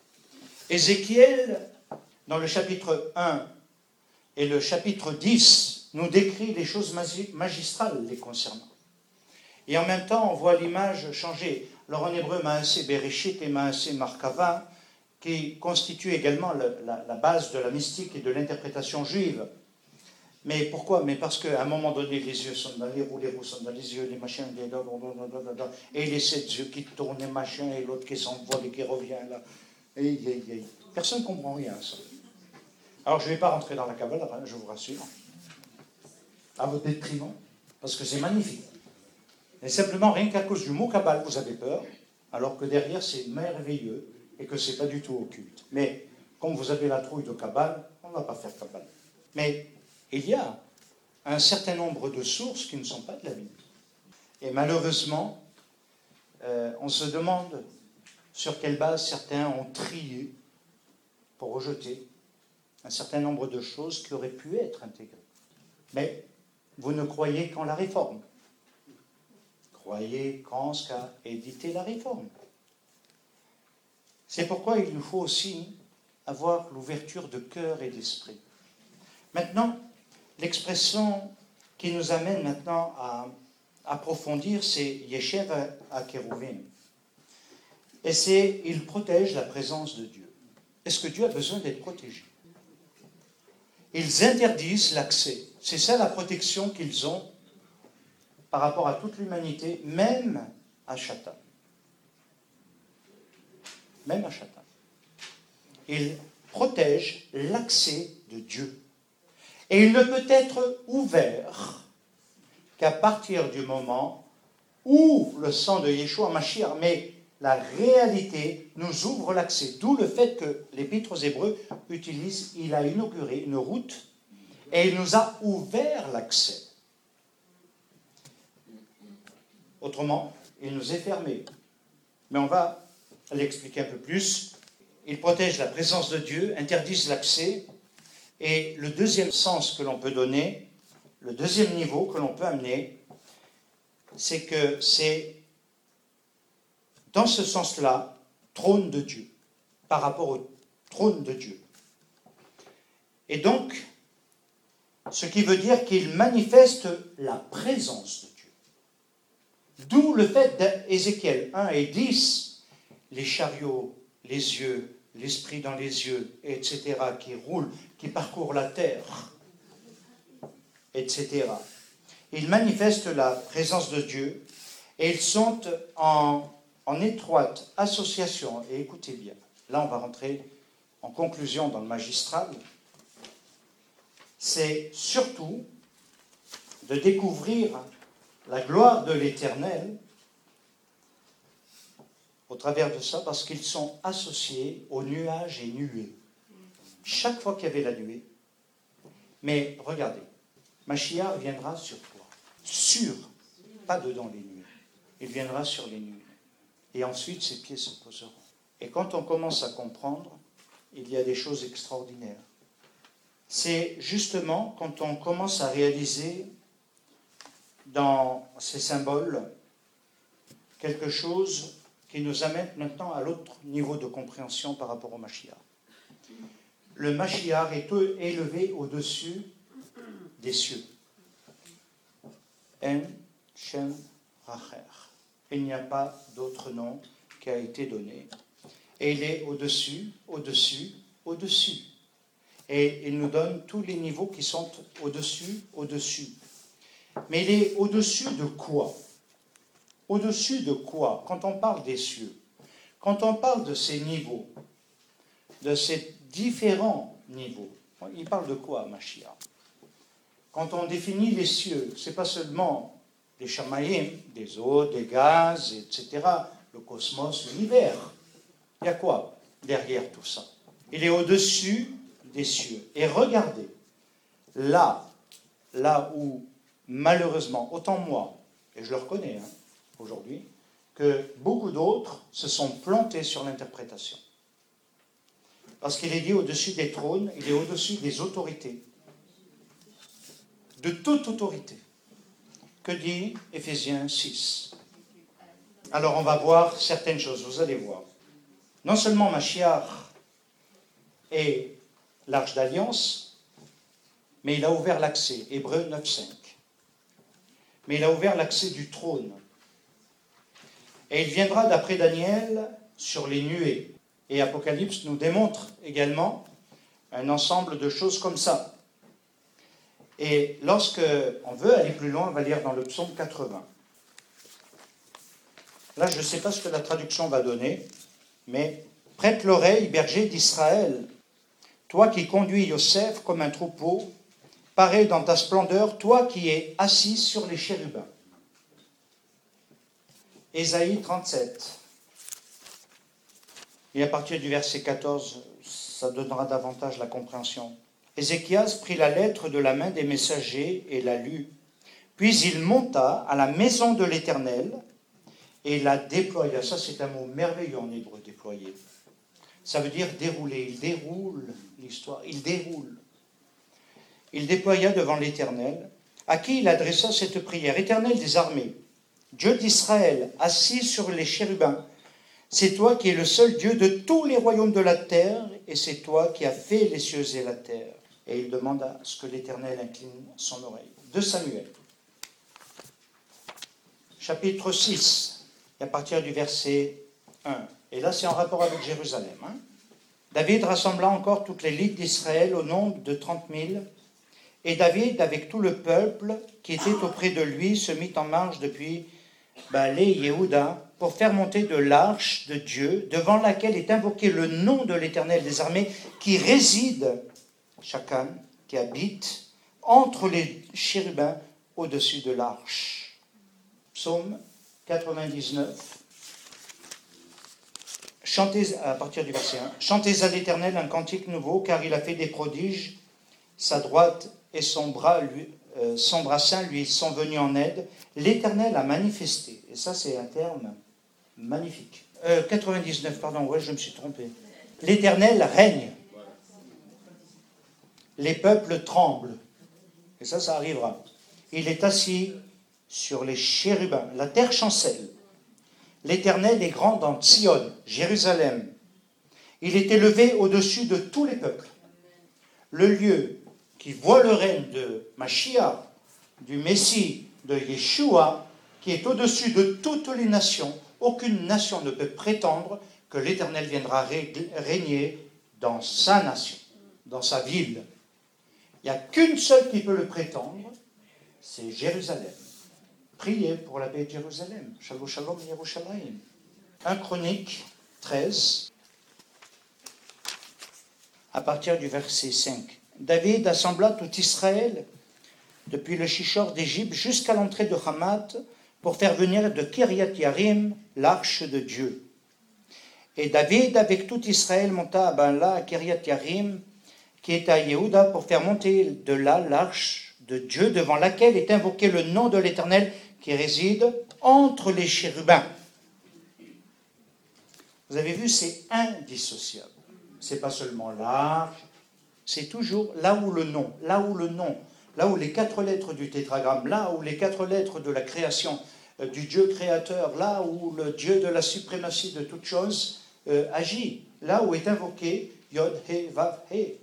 Ézéchiel, dans le chapitre 1 et le chapitre 10, nous décrit les choses magistrales les concernant. Et en même temps, on voit l'image changer. Alors en hébreu, Maaseh Bereshit et Maaseh Markava, qui constituent également la base de la mystique et de l'interprétation juive. Mais pourquoi? Mais parce qu'à un moment donné, les yeux sont dans les roues sont dans les yeux, les machins, et les 7 yeux qui tournent, les machins, et l'autre qui s'envole et qui revient là. Personne ne comprend rien à ça. Alors je ne vais pas rentrer dans la cabale, je vous rassure, à votre détriment, parce que c'est magnifique. Et simplement, rien qu'à cause du mot cabale, vous avez peur, alors que derrière c'est merveilleux, et que ce n'est pas du tout occulte. Mais comme vous avez la trouille de cabale, on ne va pas faire cabale. Mais il y a un certain nombre de sources qui ne sont pas de la Bible. Et malheureusement, on se demande sur quelle base certains ont trié pour rejeter un certain nombre de choses qui auraient pu être intégrées. Mais vous ne croyez qu'en la réforme. Croyez qu'en ce qu'a édité la réforme. C'est pourquoi il nous faut aussi avoir l'ouverture de cœur et d'esprit. Maintenant, l'expression qui nous amène maintenant à approfondir, c'est Yeshev à Kérouvim. Et c'est, il protège la présence de Dieu. Est-ce que Dieu a besoin d'être protégé? Ils interdisent l'accès. C'est ça la protection qu'ils ont par rapport à toute l'humanité, même à Chatan. Même à Chatan. Ils protègent l'accès de Dieu. Et il ne peut être ouvert qu'à partir du moment où le sang de Yeshua Mashiach, mais la réalité nous ouvre l'accès. D'où le fait que l'Épître aux Hébreux utilise, il a inauguré une route et il nous a ouvert l'accès. Autrement, il nous est fermé. Mais on va l'expliquer un peu plus. Il protège la présence de Dieu, interdisent l'accès. Et le deuxième sens que l'on peut donner, le deuxième niveau que l'on peut amener, c'est que c'est dans ce sens-là, trône de Dieu, par rapport au trône de Dieu. Et donc, ce qui veut dire qu'il manifeste la présence de Dieu. D'où le fait d'Ézéchiel 1 et 10, les chariots, les yeux, l'esprit dans les yeux, etc., qui roulent, qui parcourent la terre. etc. Ils manifestent la présence de Dieu et ils sont en étroite association. Et écoutez bien, là on va rentrer en conclusion dans le magistral. C'est surtout de découvrir la gloire de l'Éternel au travers de ça, parce qu'ils sont associés aux nuages et nuées. Chaque fois qu'il y avait la nuée, mais regardez, Mashiach viendra sur toi, sur, pas dedans les nuées, il viendra sur les nuées, et ensuite ses pieds se poseront. Et quand on commence à comprendre, il y a des choses extraordinaires. C'est justement quand on commence à réaliser dans ces symboles quelque chose qui nous amène maintenant à l'autre niveau de compréhension par rapport au Mashiach. Le Mashiach est élevé au-dessus des cieux. En Shem Racher. Il n'y a pas d'autre nom qui a été donné. Et il est au-dessus, au-dessus, au-dessus. Et il nous donne tous les niveaux qui sont au-dessus, au-dessus. Mais il est au-dessus de quoi? Au-dessus de quoi? Quand on parle des cieux, quand on parle de ces niveaux, de ces différents niveaux, il parle de quoi, Mashiach? Quand on définit les cieux, ce n'est pas seulement les shamayim, des eaux, des gaz, etc., le cosmos, l'univers. Il y a quoi derrière tout ça? Il est au-dessus des cieux. Et regardez, là où, malheureusement, autant moi, et je le reconnais aujourd'hui, que beaucoup d'autres se sont plantés sur l'interprétation. Parce qu'il est dit au-dessus des trônes, il est au-dessus des autorités. De toute autorité. Que dit Éphésiens 6? Alors on va voir certaines choses, vous allez voir. Non seulement Mashiach est l'Arche d'Alliance, mais il a ouvert l'accès, Hébreux 9.5. Mais il a ouvert l'accès du trône. Et il viendra, d'après Daniel, sur les nuées. Et Apocalypse nous démontre également un ensemble de choses comme ça. Et lorsque on veut aller plus loin, on va lire dans le psaume 80. Là, je ne sais pas ce que la traduction va donner, mais « Prête l'oreille, berger d'Israël, toi qui conduis Yosef comme un troupeau, pareil dans ta splendeur, toi qui es assis sur les chérubins. » Ésaïe 37. Et à partir du verset 14, ça donnera davantage la compréhension. Ézéchias prit la lettre de la main des messagers et la lut. Puis il monta à la maison de l'Éternel et la déploya. Ça, c'est un mot merveilleux en hébreu, déployer. Ça veut dire dérouler. Il déroule l'histoire. Il déroule. Il déploya devant l'Éternel, à qui il adressa cette prière. Éternel des armées, Dieu d'Israël, assis sur les chérubins, c'est toi qui es le seul Dieu de tous les royaumes de la terre, et c'est toi qui as fait les cieux et la terre. Et il demande à ce que l'Éternel incline son oreille. 2 Samuel, chapitre 6, et à partir du verset 1. Et là, c'est en rapport avec Jérusalem. David rassembla encore toutes les ligues d'Israël au nombre de 30 000. Et David, avec tout le peuple qui était auprès de lui, se mit en marche depuis Baalé Yehuda pour faire monter de l'arche de Dieu, devant laquelle est invoqué le nom de l'Éternel des armées, qui réside, chacun, qui habite entre les chérubins au-dessus de l'arche. Psaume 99. Chantez, à partir du verset 1, chantez à l'Éternel un cantique nouveau, car il a fait des prodiges. Sa droite et son bras saint lui sont venus en aide. L'Éternel a manifesté. Et ça, c'est un terme magnifique. 99, pardon, ouais, je me suis trompé. L'Éternel règne. Les peuples tremblent. Et ça arrivera. Il est assis sur les chérubins. La terre chancelle. L'Éternel est grand dans Sion, Jérusalem. Il est élevé au-dessus de tous les peuples. Le lieu qui voit le règne de Mashiach, du Messie, de Yeshua, qui est au-dessus de toutes les nations. Aucune nation ne peut prétendre que l'Éternel viendra régner dans sa nation, dans sa ville. Il n'y a qu'une seule qui peut le prétendre, c'est Jérusalem. Priez pour la paix de Jérusalem. Shalom, shalom, Yerushalayim. 1 Chronique 13, à partir du verset 5. David assembla tout Israël, depuis le Shishor d'Égypte jusqu'à l'entrée de Hamath, pour faire venir de Kiryat Yarim l'arche de Dieu. Et David, avec tout Israël, monta à Baala, à Kiryat Yarim, qui est à Yehuda, pour faire monter de là l'arche de Dieu, devant laquelle est invoqué le nom de l'Éternel, qui réside entre les chérubins. Vous avez vu, c'est indissociable. Ce n'est pas seulement l'arche, c'est toujours là où le nom, là où les 4 lettres du tétragramme, là où les 4 lettres de la création du Dieu créateur, là où le Dieu de la suprématie de toutes choses agit, là où est invoqué Yod, He, Vav, He.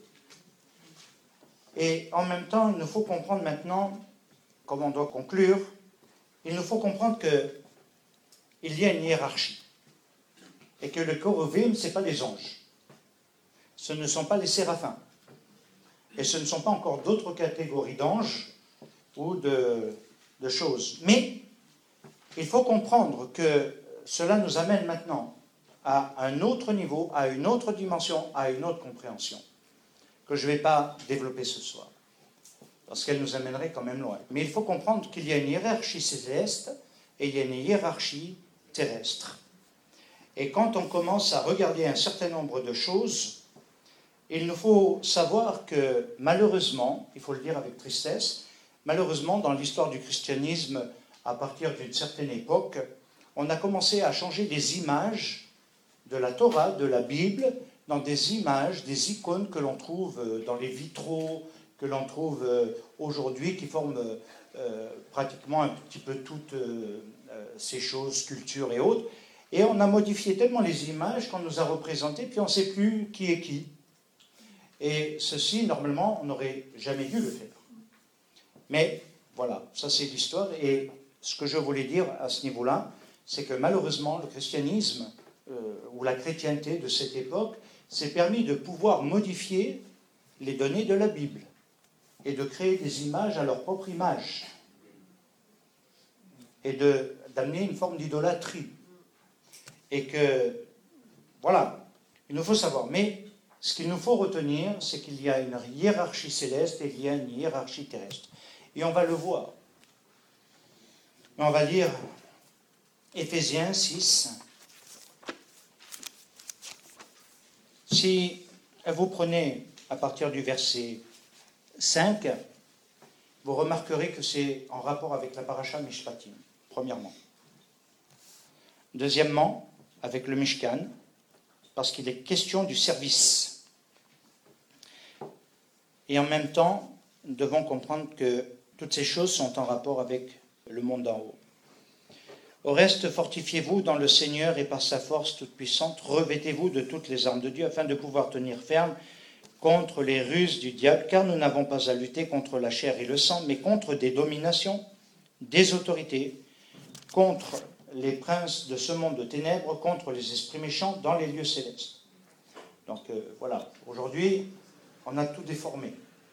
Et en même temps, il nous faut comprendre maintenant, comme on doit conclure, il nous faut comprendre qu'il y a une hiérarchie. Et que le Kérovim, ce n'est pas les anges. Ce ne sont pas les séraphins. Et ce ne sont pas encore d'autres catégories d'anges ou de choses. Mais il faut comprendre que cela nous amène maintenant à un autre niveau, à une autre dimension, à une autre compréhension, que je ne vais pas développer ce soir, parce qu'elle nous amènerait quand même loin. Mais il faut comprendre qu'il y a une hiérarchie céleste et il y a une hiérarchie terrestre. Et quand on commence à regarder un certain nombre de choses, il nous faut savoir que malheureusement, il faut le dire avec tristesse, malheureusement dans l'histoire du christianisme, à partir d'une certaine époque, on a commencé à changer des images de la Torah, de la Bible, dans des images, des icônes que l'on trouve dans les vitraux, que l'on trouve aujourd'hui, qui forment pratiquement un petit peu toutes ces choses, sculptures et autres. Et on a modifié tellement les images qu'on nous a représentés, puis on ne sait plus qui est qui. Et ceci, normalement, on n'aurait jamais dû le faire. Mais voilà, ça c'est l'histoire. Et ce que je voulais dire à ce niveau-là, c'est que malheureusement, le christianisme ou la chrétienté de cette époque s'est permis de pouvoir modifier les données de la Bible et de créer des images à leur propre image et d'amener une forme d'idolâtrie. Et que, voilà, il nous faut savoir. Mais ce qu'il nous faut retenir, c'est qu'il y a une hiérarchie céleste et il y a une hiérarchie terrestre. Et on va le voir. On va lire Éphésiens 6. Si vous prenez à partir du verset 5, vous remarquerez que c'est en rapport avec la paracha Mishpatim, premièrement. Deuxièmement, avec le Mishkan, parce qu'il est question du service. Et en même temps, nous devons comprendre que toutes ces choses sont en rapport avec le monde d'en haut. Au reste, fortifiez-vous dans le Seigneur et par sa force toute puissante, revêtez-vous de toutes les armes de Dieu afin de pouvoir tenir ferme contre les ruses du diable, car nous n'avons pas à lutter contre la chair et le sang, mais contre des dominations, des autorités, contre les princes de ce monde de ténèbres, contre les esprits méchants dans les lieux célestes. Donc voilà, aujourd'hui, on a tout déformé.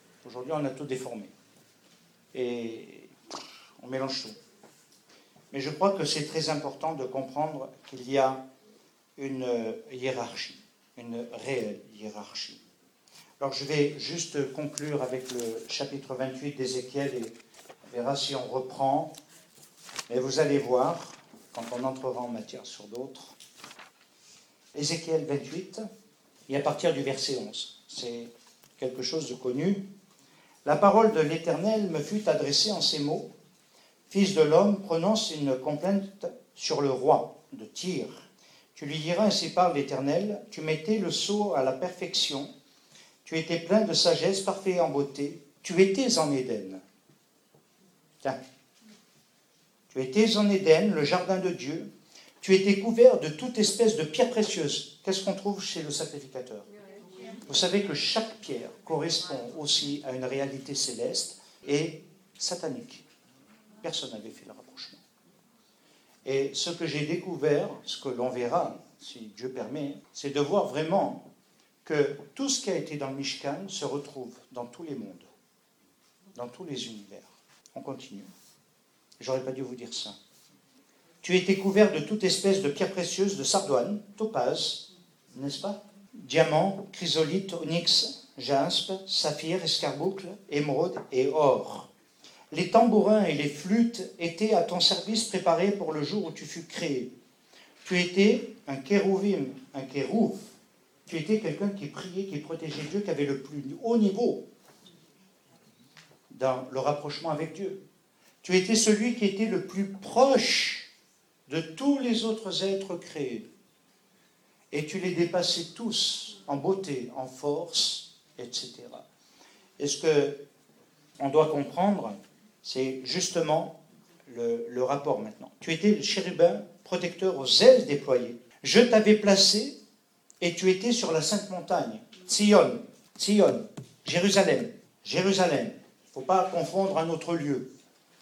Et on mélange tout. Mais je crois que c'est très important de comprendre qu'il y a une hiérarchie, une réelle hiérarchie. Alors je vais juste conclure avec le chapitre 28 d'Ézéchiel et on verra si on reprend. Mais vous allez voir, quand on entrera en matière sur d'autres. Ézéchiel 28, et à partir du verset 11. C'est quelque chose de connu. La parole de l'Éternel me fut adressée en ces mots. Fils de l'homme, prononce une complainte sur le roi de Tyr. Tu lui diras, ainsi parle l'Éternel, tu mettais le sceau à la perfection, tu étais plein de sagesse, parfait en beauté, tu étais en Éden. Tiens. Tu étais en Éden, le jardin de Dieu, tu étais couvert de toute espèce de pierres précieuses. Qu'est-ce qu'on trouve chez le sacrificateur? Vous savez que chaque pierre correspond aussi à une réalité céleste et satanique. Personne n'avait fait le rapprochement. Et ce que j'ai découvert, ce que l'on verra, si Dieu permet, c'est de voir vraiment que tout ce qui a été dans le Mishkan se retrouve dans tous les mondes, dans tous les univers. On continue. J'aurais pas dû vous dire ça. Tu étais couvert de toute espèce de pierres précieuses, de sardoine, topaze, n'est-ce pas? Diamant, chrysolite, onyx, jaspe, saphir, escarboucle, émeraude et or. Les tambourins et les flûtes étaient à ton service préparés pour le jour où tu fus créé. Tu étais un kérouvim, un kérouv. Tu étais quelqu'un qui priait, qui protégeait Dieu, qui avait le plus haut niveau dans le rapprochement avec Dieu. Tu étais celui qui était le plus proche de tous les autres êtres créés. Et tu les dépassais tous en beauté, en force, etc. Et ce qu'on doit comprendre, c'est justement le rapport maintenant. Tu étais le chérubin protecteur aux ailes déployées. Je t'avais placé et tu étais sur la sainte montagne. Tzion, Tzion, Jérusalem, Jérusalem. Il ne faut pas confondre un autre lieu.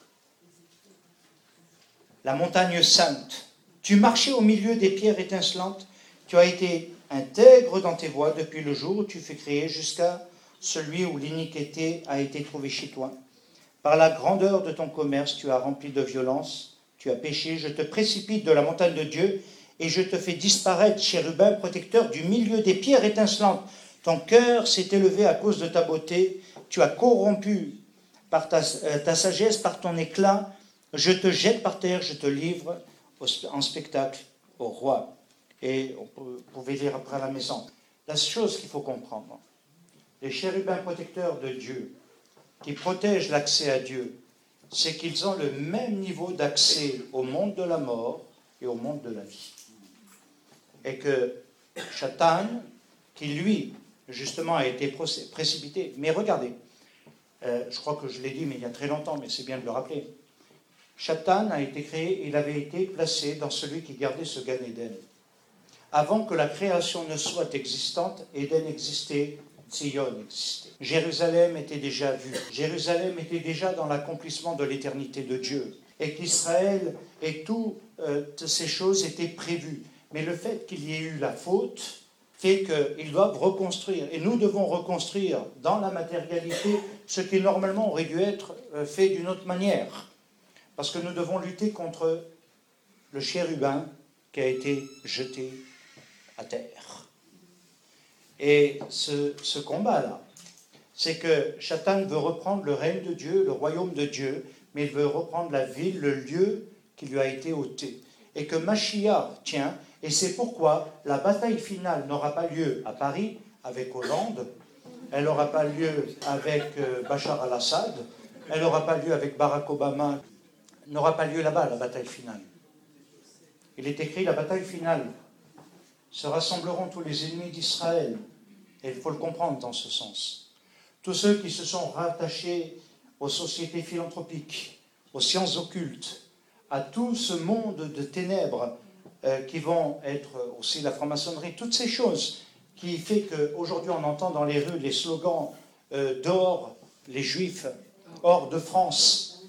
La montagne sainte. Tu marchais au milieu des pierres étincelantes. Tu as été intègre dans tes voies depuis le jour où tu fus créé jusqu'à celui où l'iniquité a été trouvée chez toi. Par la grandeur de ton commerce, tu as rempli de violence, tu as péché, je te précipite de la montagne de Dieu et je te fais disparaître, chérubin protecteur, du milieu des pierres étincelantes. Ton cœur s'est élevé à cause de ta beauté, tu as corrompu par ta sagesse, par ton éclat. Je te jette par terre, je te livre en spectacle au roi. Et vous pouvez lire après à la maison. La chose qu'il faut comprendre, les chérubins protecteurs de Dieu, qui protègent l'accès à Dieu, c'est qu'ils ont le même niveau d'accès au monde de la mort et au monde de la vie. Et que Satan, qui lui, justement, a été précipité. Mais regardez, je crois que je l'ai dit, mais il y a très longtemps, mais c'est bien de le rappeler. Satan a été créé, il avait été placé dans celui qui gardait ce Gan Eden. Avant que la création ne soit existante, Éden existait, Tzion existait. Jérusalem était déjà vue. Jérusalem était déjà dans l'accomplissement de l'éternité de Dieu. Et qu'Israël et toutes ces choses étaient prévues. Mais le fait qu'il y ait eu la faute fait qu'ils doivent reconstruire. Et nous devons reconstruire dans la matérialité ce qui normalement aurait dû être fait d'une autre manière. Parce que nous devons lutter contre le chérubin qui a été jeté à terre. Et ce combat-là, c'est que Satan veut reprendre le règne de Dieu, le royaume de Dieu, mais il veut reprendre la ville, le lieu qui lui a été ôté. Et que Mashiach tient, et c'est pourquoi la bataille finale n'aura pas lieu à Paris avec Hollande, elle n'aura pas lieu avec Bachar al-Assad, elle n'aura pas lieu avec Barack Obama, n'aura pas lieu là-bas, la bataille finale. Il est écrit, la bataille finale, se rassembleront tous les ennemis d'Israël. Et il faut le comprendre dans ce sens. Tous ceux qui se sont rattachés aux sociétés philanthropiques, aux sciences occultes, à tout ce monde de ténèbres qui vont être aussi la franc-maçonnerie, toutes ces choses qui fait qu'aujourd'hui on entend dans les rues les slogans dehors les juifs, hors de France.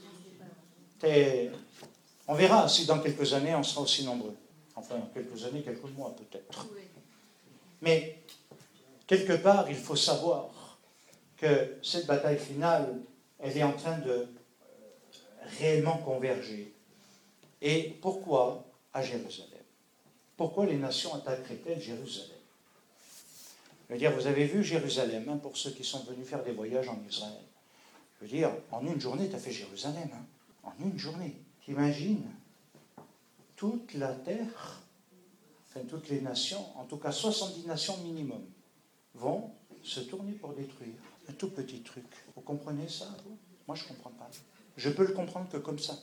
Et on verra si dans quelques années on sera aussi nombreux. Enfin, quelques années, quelques mois peut-être. Mais, quelque part, il faut savoir que cette bataille finale, elle est en train de réellement converger. Et pourquoi à Jérusalem? Pourquoi les nations attaqueraient-elles Jérusalem? Je veux dire, vous avez vu Jérusalem, hein, pour ceux qui sont venus faire des voyages en Israël. Je veux dire, en une journée, tu as fait Jérusalem. Hein, en une journée. T'imagines? Toute la terre, enfin toutes les nations, en tout cas 70 nations minimum, vont se tourner pour détruire un tout petit truc. Vous comprenez ça, vous? Moi, je ne comprends pas. Je peux le comprendre que comme ça.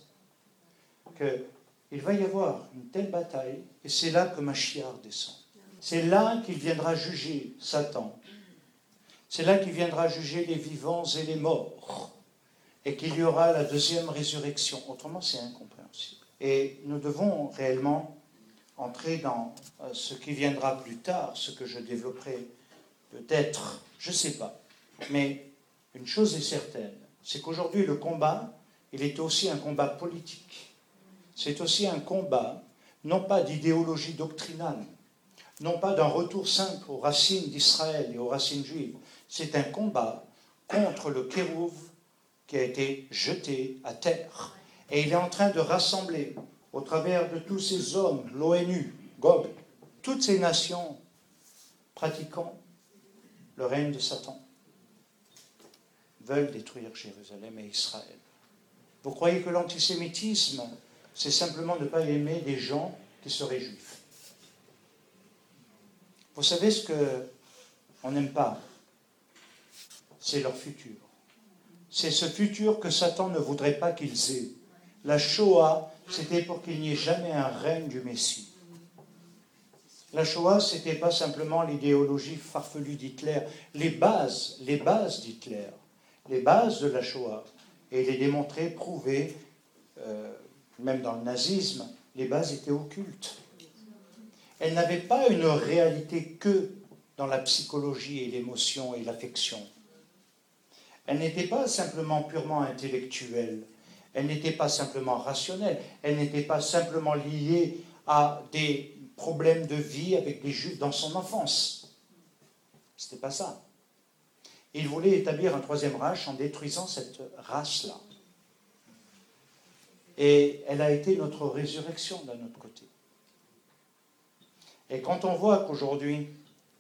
Qu'il va y avoir une telle bataille, et c'est là que Mashiach descend. C'est là qu'il viendra juger Satan. C'est là qu'il viendra juger les vivants et les morts. Et qu'il y aura la deuxième résurrection. Autrement, c'est incompréhensible. Et nous devons réellement entrer dans ce qui viendra plus tard, ce que je développerai peut-être, je ne sais pas. Mais une chose est certaine, c'est qu'aujourd'hui le combat, il est aussi un combat politique. C'est aussi un combat, non pas d'idéologie doctrinale, non pas d'un retour simple aux racines d'Israël et aux racines juives. C'est un combat contre le kérouv qui a été jeté à terre. Et il est en train de rassembler, au travers de tous ces hommes, l'ONU, Gog, toutes ces nations pratiquant le règne de Satan, veulent détruire Jérusalem et Israël. Vous croyez que l'antisémitisme, c'est simplement ne pas aimer des gens qui seraient juifs? Vous savez ce qu'on n'aime pas? C'est leur futur. C'est ce futur que Satan ne voudrait pas qu'ils aient. La Shoah, c'était pour qu'il n'y ait jamais un règne du Messie. La Shoah, ce n'était pas simplement l'idéologie farfelue d'Hitler. Les bases d'Hitler, les bases de la Shoah, et il est démontré, prouvé, même dans le nazisme, les bases étaient occultes. Elles n'avaient pas une réalité que dans la psychologie et l'émotion et l'affection. Elles n'étaient pas simplement purement intellectuelles, elles n'étaient pas simplement rationnelles, elles n'étaient pas simplement liées à des problèmes de vie avec des Juifs dans son enfance. Ce n'était pas ça. Il voulait établir un troisième Reich en détruisant cette race-là. Et elle a été notre résurrection d'un autre côté. Et quand on voit qu'aujourd'hui,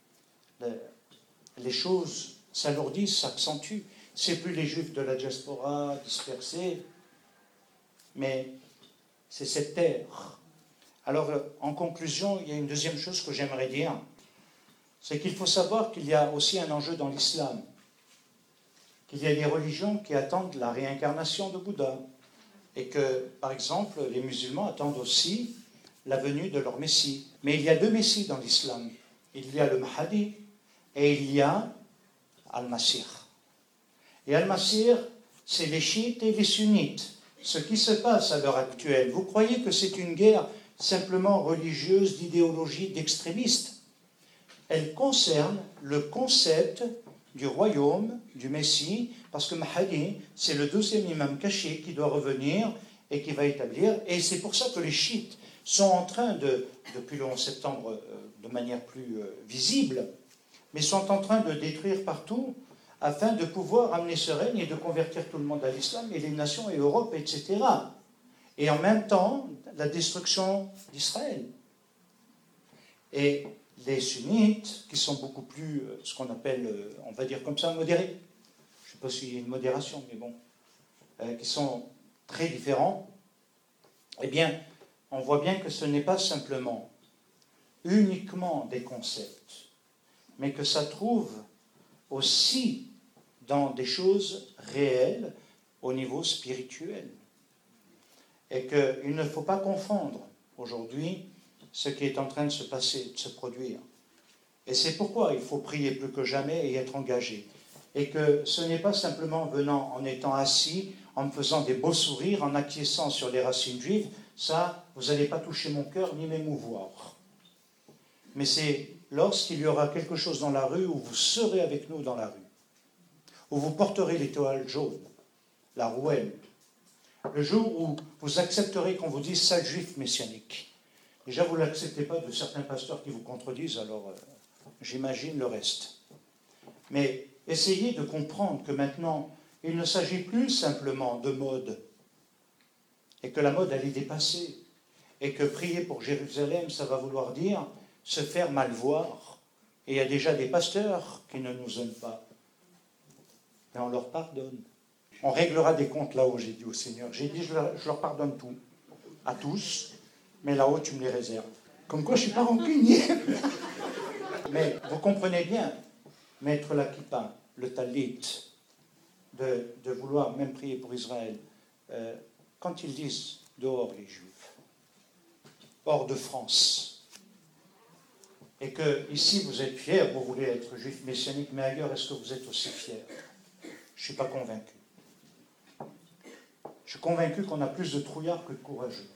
les choses s'alourdissent, s'accentuent, c'est plus les Juifs de la diaspora dispersés, mais c'est cette terre. Alors, en conclusion, il y a une deuxième chose que j'aimerais dire, c'est qu'il faut savoir qu'il y a aussi un enjeu dans l'islam, qu'il y a des religions qui attendent la réincarnation de Bouddha, et que, par exemple, les musulmans attendent aussi la venue de leur Messie. Mais il y a deux Messies dans l'islam. Il y a le Mahdi et il y a Al-Masih. Et Al-Masih, c'est les chiites et les sunnites. Ce qui se passe à l'heure actuelle, vous croyez que c'est une guerre simplement religieuse, d'idéologie, d'extrémistes? Elle concerne le concept du royaume, du Messie, parce que Mahdi, c'est le 12e imam caché qui doit revenir et qui va établir. Et c'est pour ça que les chiites sont en train depuis le 11 septembre, de manière plus visible, mais sont en train de détruire partout afin de pouvoir amener ce règne et de convertir tout le monde à l'islam, et les nations et l'Europe, etc. Et en même temps, la destruction d'Israël. Et les sunnites, qui sont beaucoup plus, ce qu'on appelle, on va dire comme ça, modérés, je ne sais pas s'il y a une modération, mais bon, qui sont très différents, eh bien, on voit bien que ce n'est pas simplement uniquement des concepts, mais que ça trouve aussi dans des choses réelles au niveau spirituel. Et qu'il ne faut pas confondre aujourd'hui ce qui est en train de se passer, de se produire. Et c'est pourquoi il faut prier plus que jamais et être engagé. Et que ce n'est pas simplement venant en étant assis, en me faisant des beaux sourires, en acquiesçant sur les racines juives, ça, vous n'allez pas toucher mon cœur ni m'émouvoir. Mais c'est lorsqu'il y aura quelque chose dans la rue où vous serez avec nous dans la rue, où vous porterez l'étoile jaune, la rouelle, le jour où vous accepterez qu'on vous dise ça, juif messianique. Déjà, vous ne l'acceptez pas de certains pasteurs qui vous contredisent, alors j'imagine le reste. Mais essayez de comprendre que maintenant, il ne s'agit plus simplement de mode, et que la mode, elle est dépassée, et que prier pour Jérusalem, ça va vouloir dire se faire mal voir. Et il y a déjà des pasteurs qui ne nous aiment pas. Et on leur pardonne. On réglera des comptes là-haut, j'ai dit au Seigneur. J'ai dit, je leur pardonne tout, à tous, mais là-haut, tu me les réserves. Comme quoi, je ne suis pas rancunier. Mais vous comprenez bien, mettre la kippa, le talit, de vouloir même prier pour Israël, quand ils disent dehors les Juifs, hors de France, et que ici vous êtes fiers, vous voulez être juif messianique, mais ailleurs, est-ce que vous êtes aussi fiers? Je ne suis pas convaincu. Je suis convaincu qu'on a plus de trouillards que de courageux.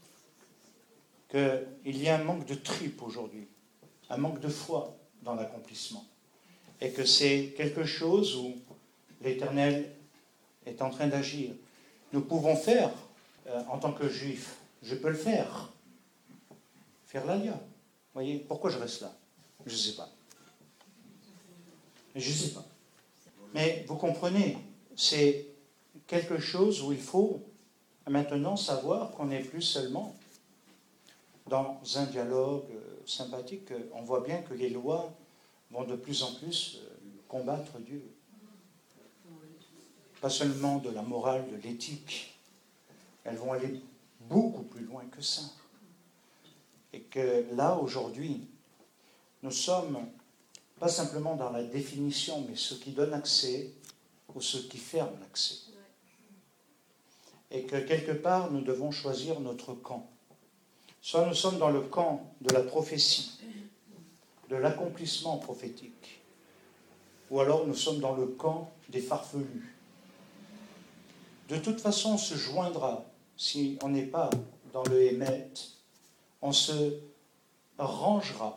Qu'il y a un manque de tripes aujourd'hui, un manque de foi dans l'accomplissement. Et que c'est quelque chose où l'Éternel est en train d'agir. Nous pouvons faire, en tant que juifs, je peux le faire l'alia. Vous voyez, pourquoi je reste là? Je ne sais pas. Je ne sais pas. Mais vous comprenez, c'est quelque chose où il faut maintenant savoir qu'on n'est plus seulement dans un dialogue sympathique. On voit bien que les lois vont de plus en plus combattre Dieu. Pas seulement de la morale, de l'éthique. Elles vont aller beaucoup plus loin que ça. Et que là, aujourd'hui, nous sommes pas simplement dans la définition, mais ce qui donne accès ou ce qui ferme l'accès. Et que quelque part, nous devons choisir notre camp. Soit nous sommes dans le camp de la prophétie, de l'accomplissement prophétique, ou alors nous sommes dans le camp des farfelus. De toute façon, on se joindra, si on n'est pas dans le émet, on se rangera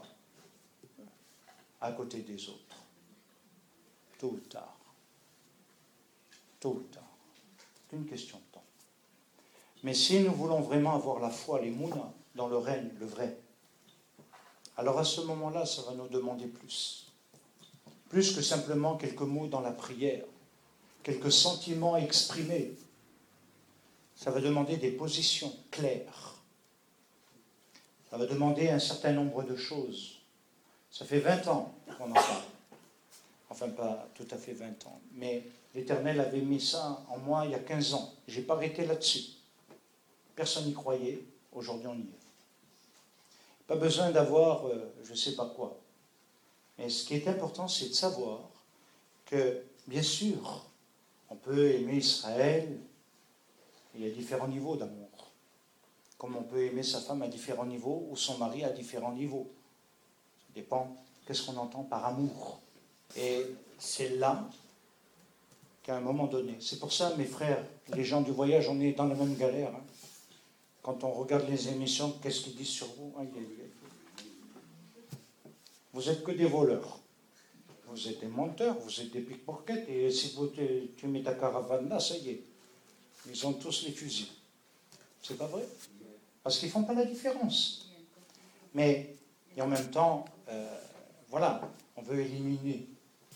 à côté des autres, tôt ou tard. Tôt ou tard. C'est une question de temps. Mais si nous voulons vraiment avoir la foi, les mounas, dans le règne, le vrai, alors à ce moment-là, ça va nous demander plus. Plus que simplement quelques mots dans la prière, quelques sentiments exprimés. Ça va demander des positions claires. Ça va demander un certain nombre de choses. Ça fait 20 ans qu'on en parle. Enfin, pas tout à fait 20 ans. Mais l'Éternel avait mis ça en moi il y a 15 ans. Je n'ai pas arrêté là-dessus. Personne n'y croyait. Aujourd'hui, on y est. Pas besoin d'avoir je ne sais pas quoi. Mais ce qui est important, c'est de savoir que, bien sûr, on peut aimer Israël. Il y a différents niveaux d'amour. Comme on peut aimer sa femme à différents niveaux ou son mari à différents niveaux. Ça dépend qu'est-ce qu'on entend par amour. Et c'est là qu'à un moment donné, c'est pour ça, mes frères, les gens du voyage, on est dans la même galère. Hein. Quand on regarde les émissions, qu'est-ce qu'ils disent sur vous? Aïe, aïe, aïe. Vous êtes que des voleurs. Vous êtes des menteurs, vous êtes des pickpockets, et si tu mets ta caravane là, ça y est. Ils ont tous les fusils. C'est pas vrai? Parce qu'ils ne font pas la différence. Mais, et en même temps, voilà, on veut éliminer.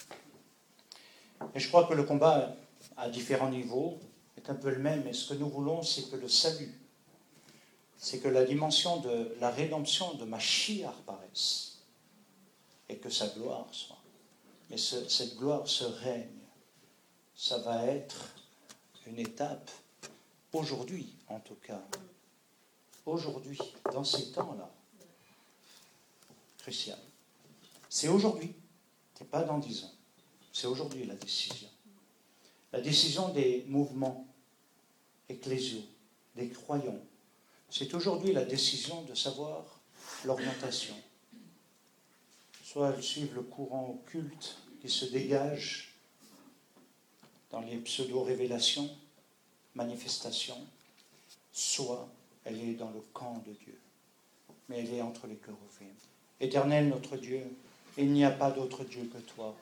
Et je crois que le combat, à différents niveaux, est un peu le même. Et ce que nous voulons, c'est que le salut, c'est que la dimension de la rédemption de Mashiach apparaisse. Et que sa gloire soit. Mais cette gloire, ce règne, ça va être une étape, aujourd'hui en tout cas, aujourd'hui, dans ces temps-là, crucial. C'est aujourd'hui, c'est pas dans 10 ans. C'est aujourd'hui la décision. La décision des mouvements ecclésiaux, des croyants. C'est aujourd'hui la décision de savoir l'orientation. Soit elles suivent le courant occulte qui se dégage dans les pseudo-révélations, manifestations, soit elle est dans le camp de Dieu. Mais elle est entre les chérubins. Éternel notre Dieu, il n'y a pas d'autre Dieu que toi.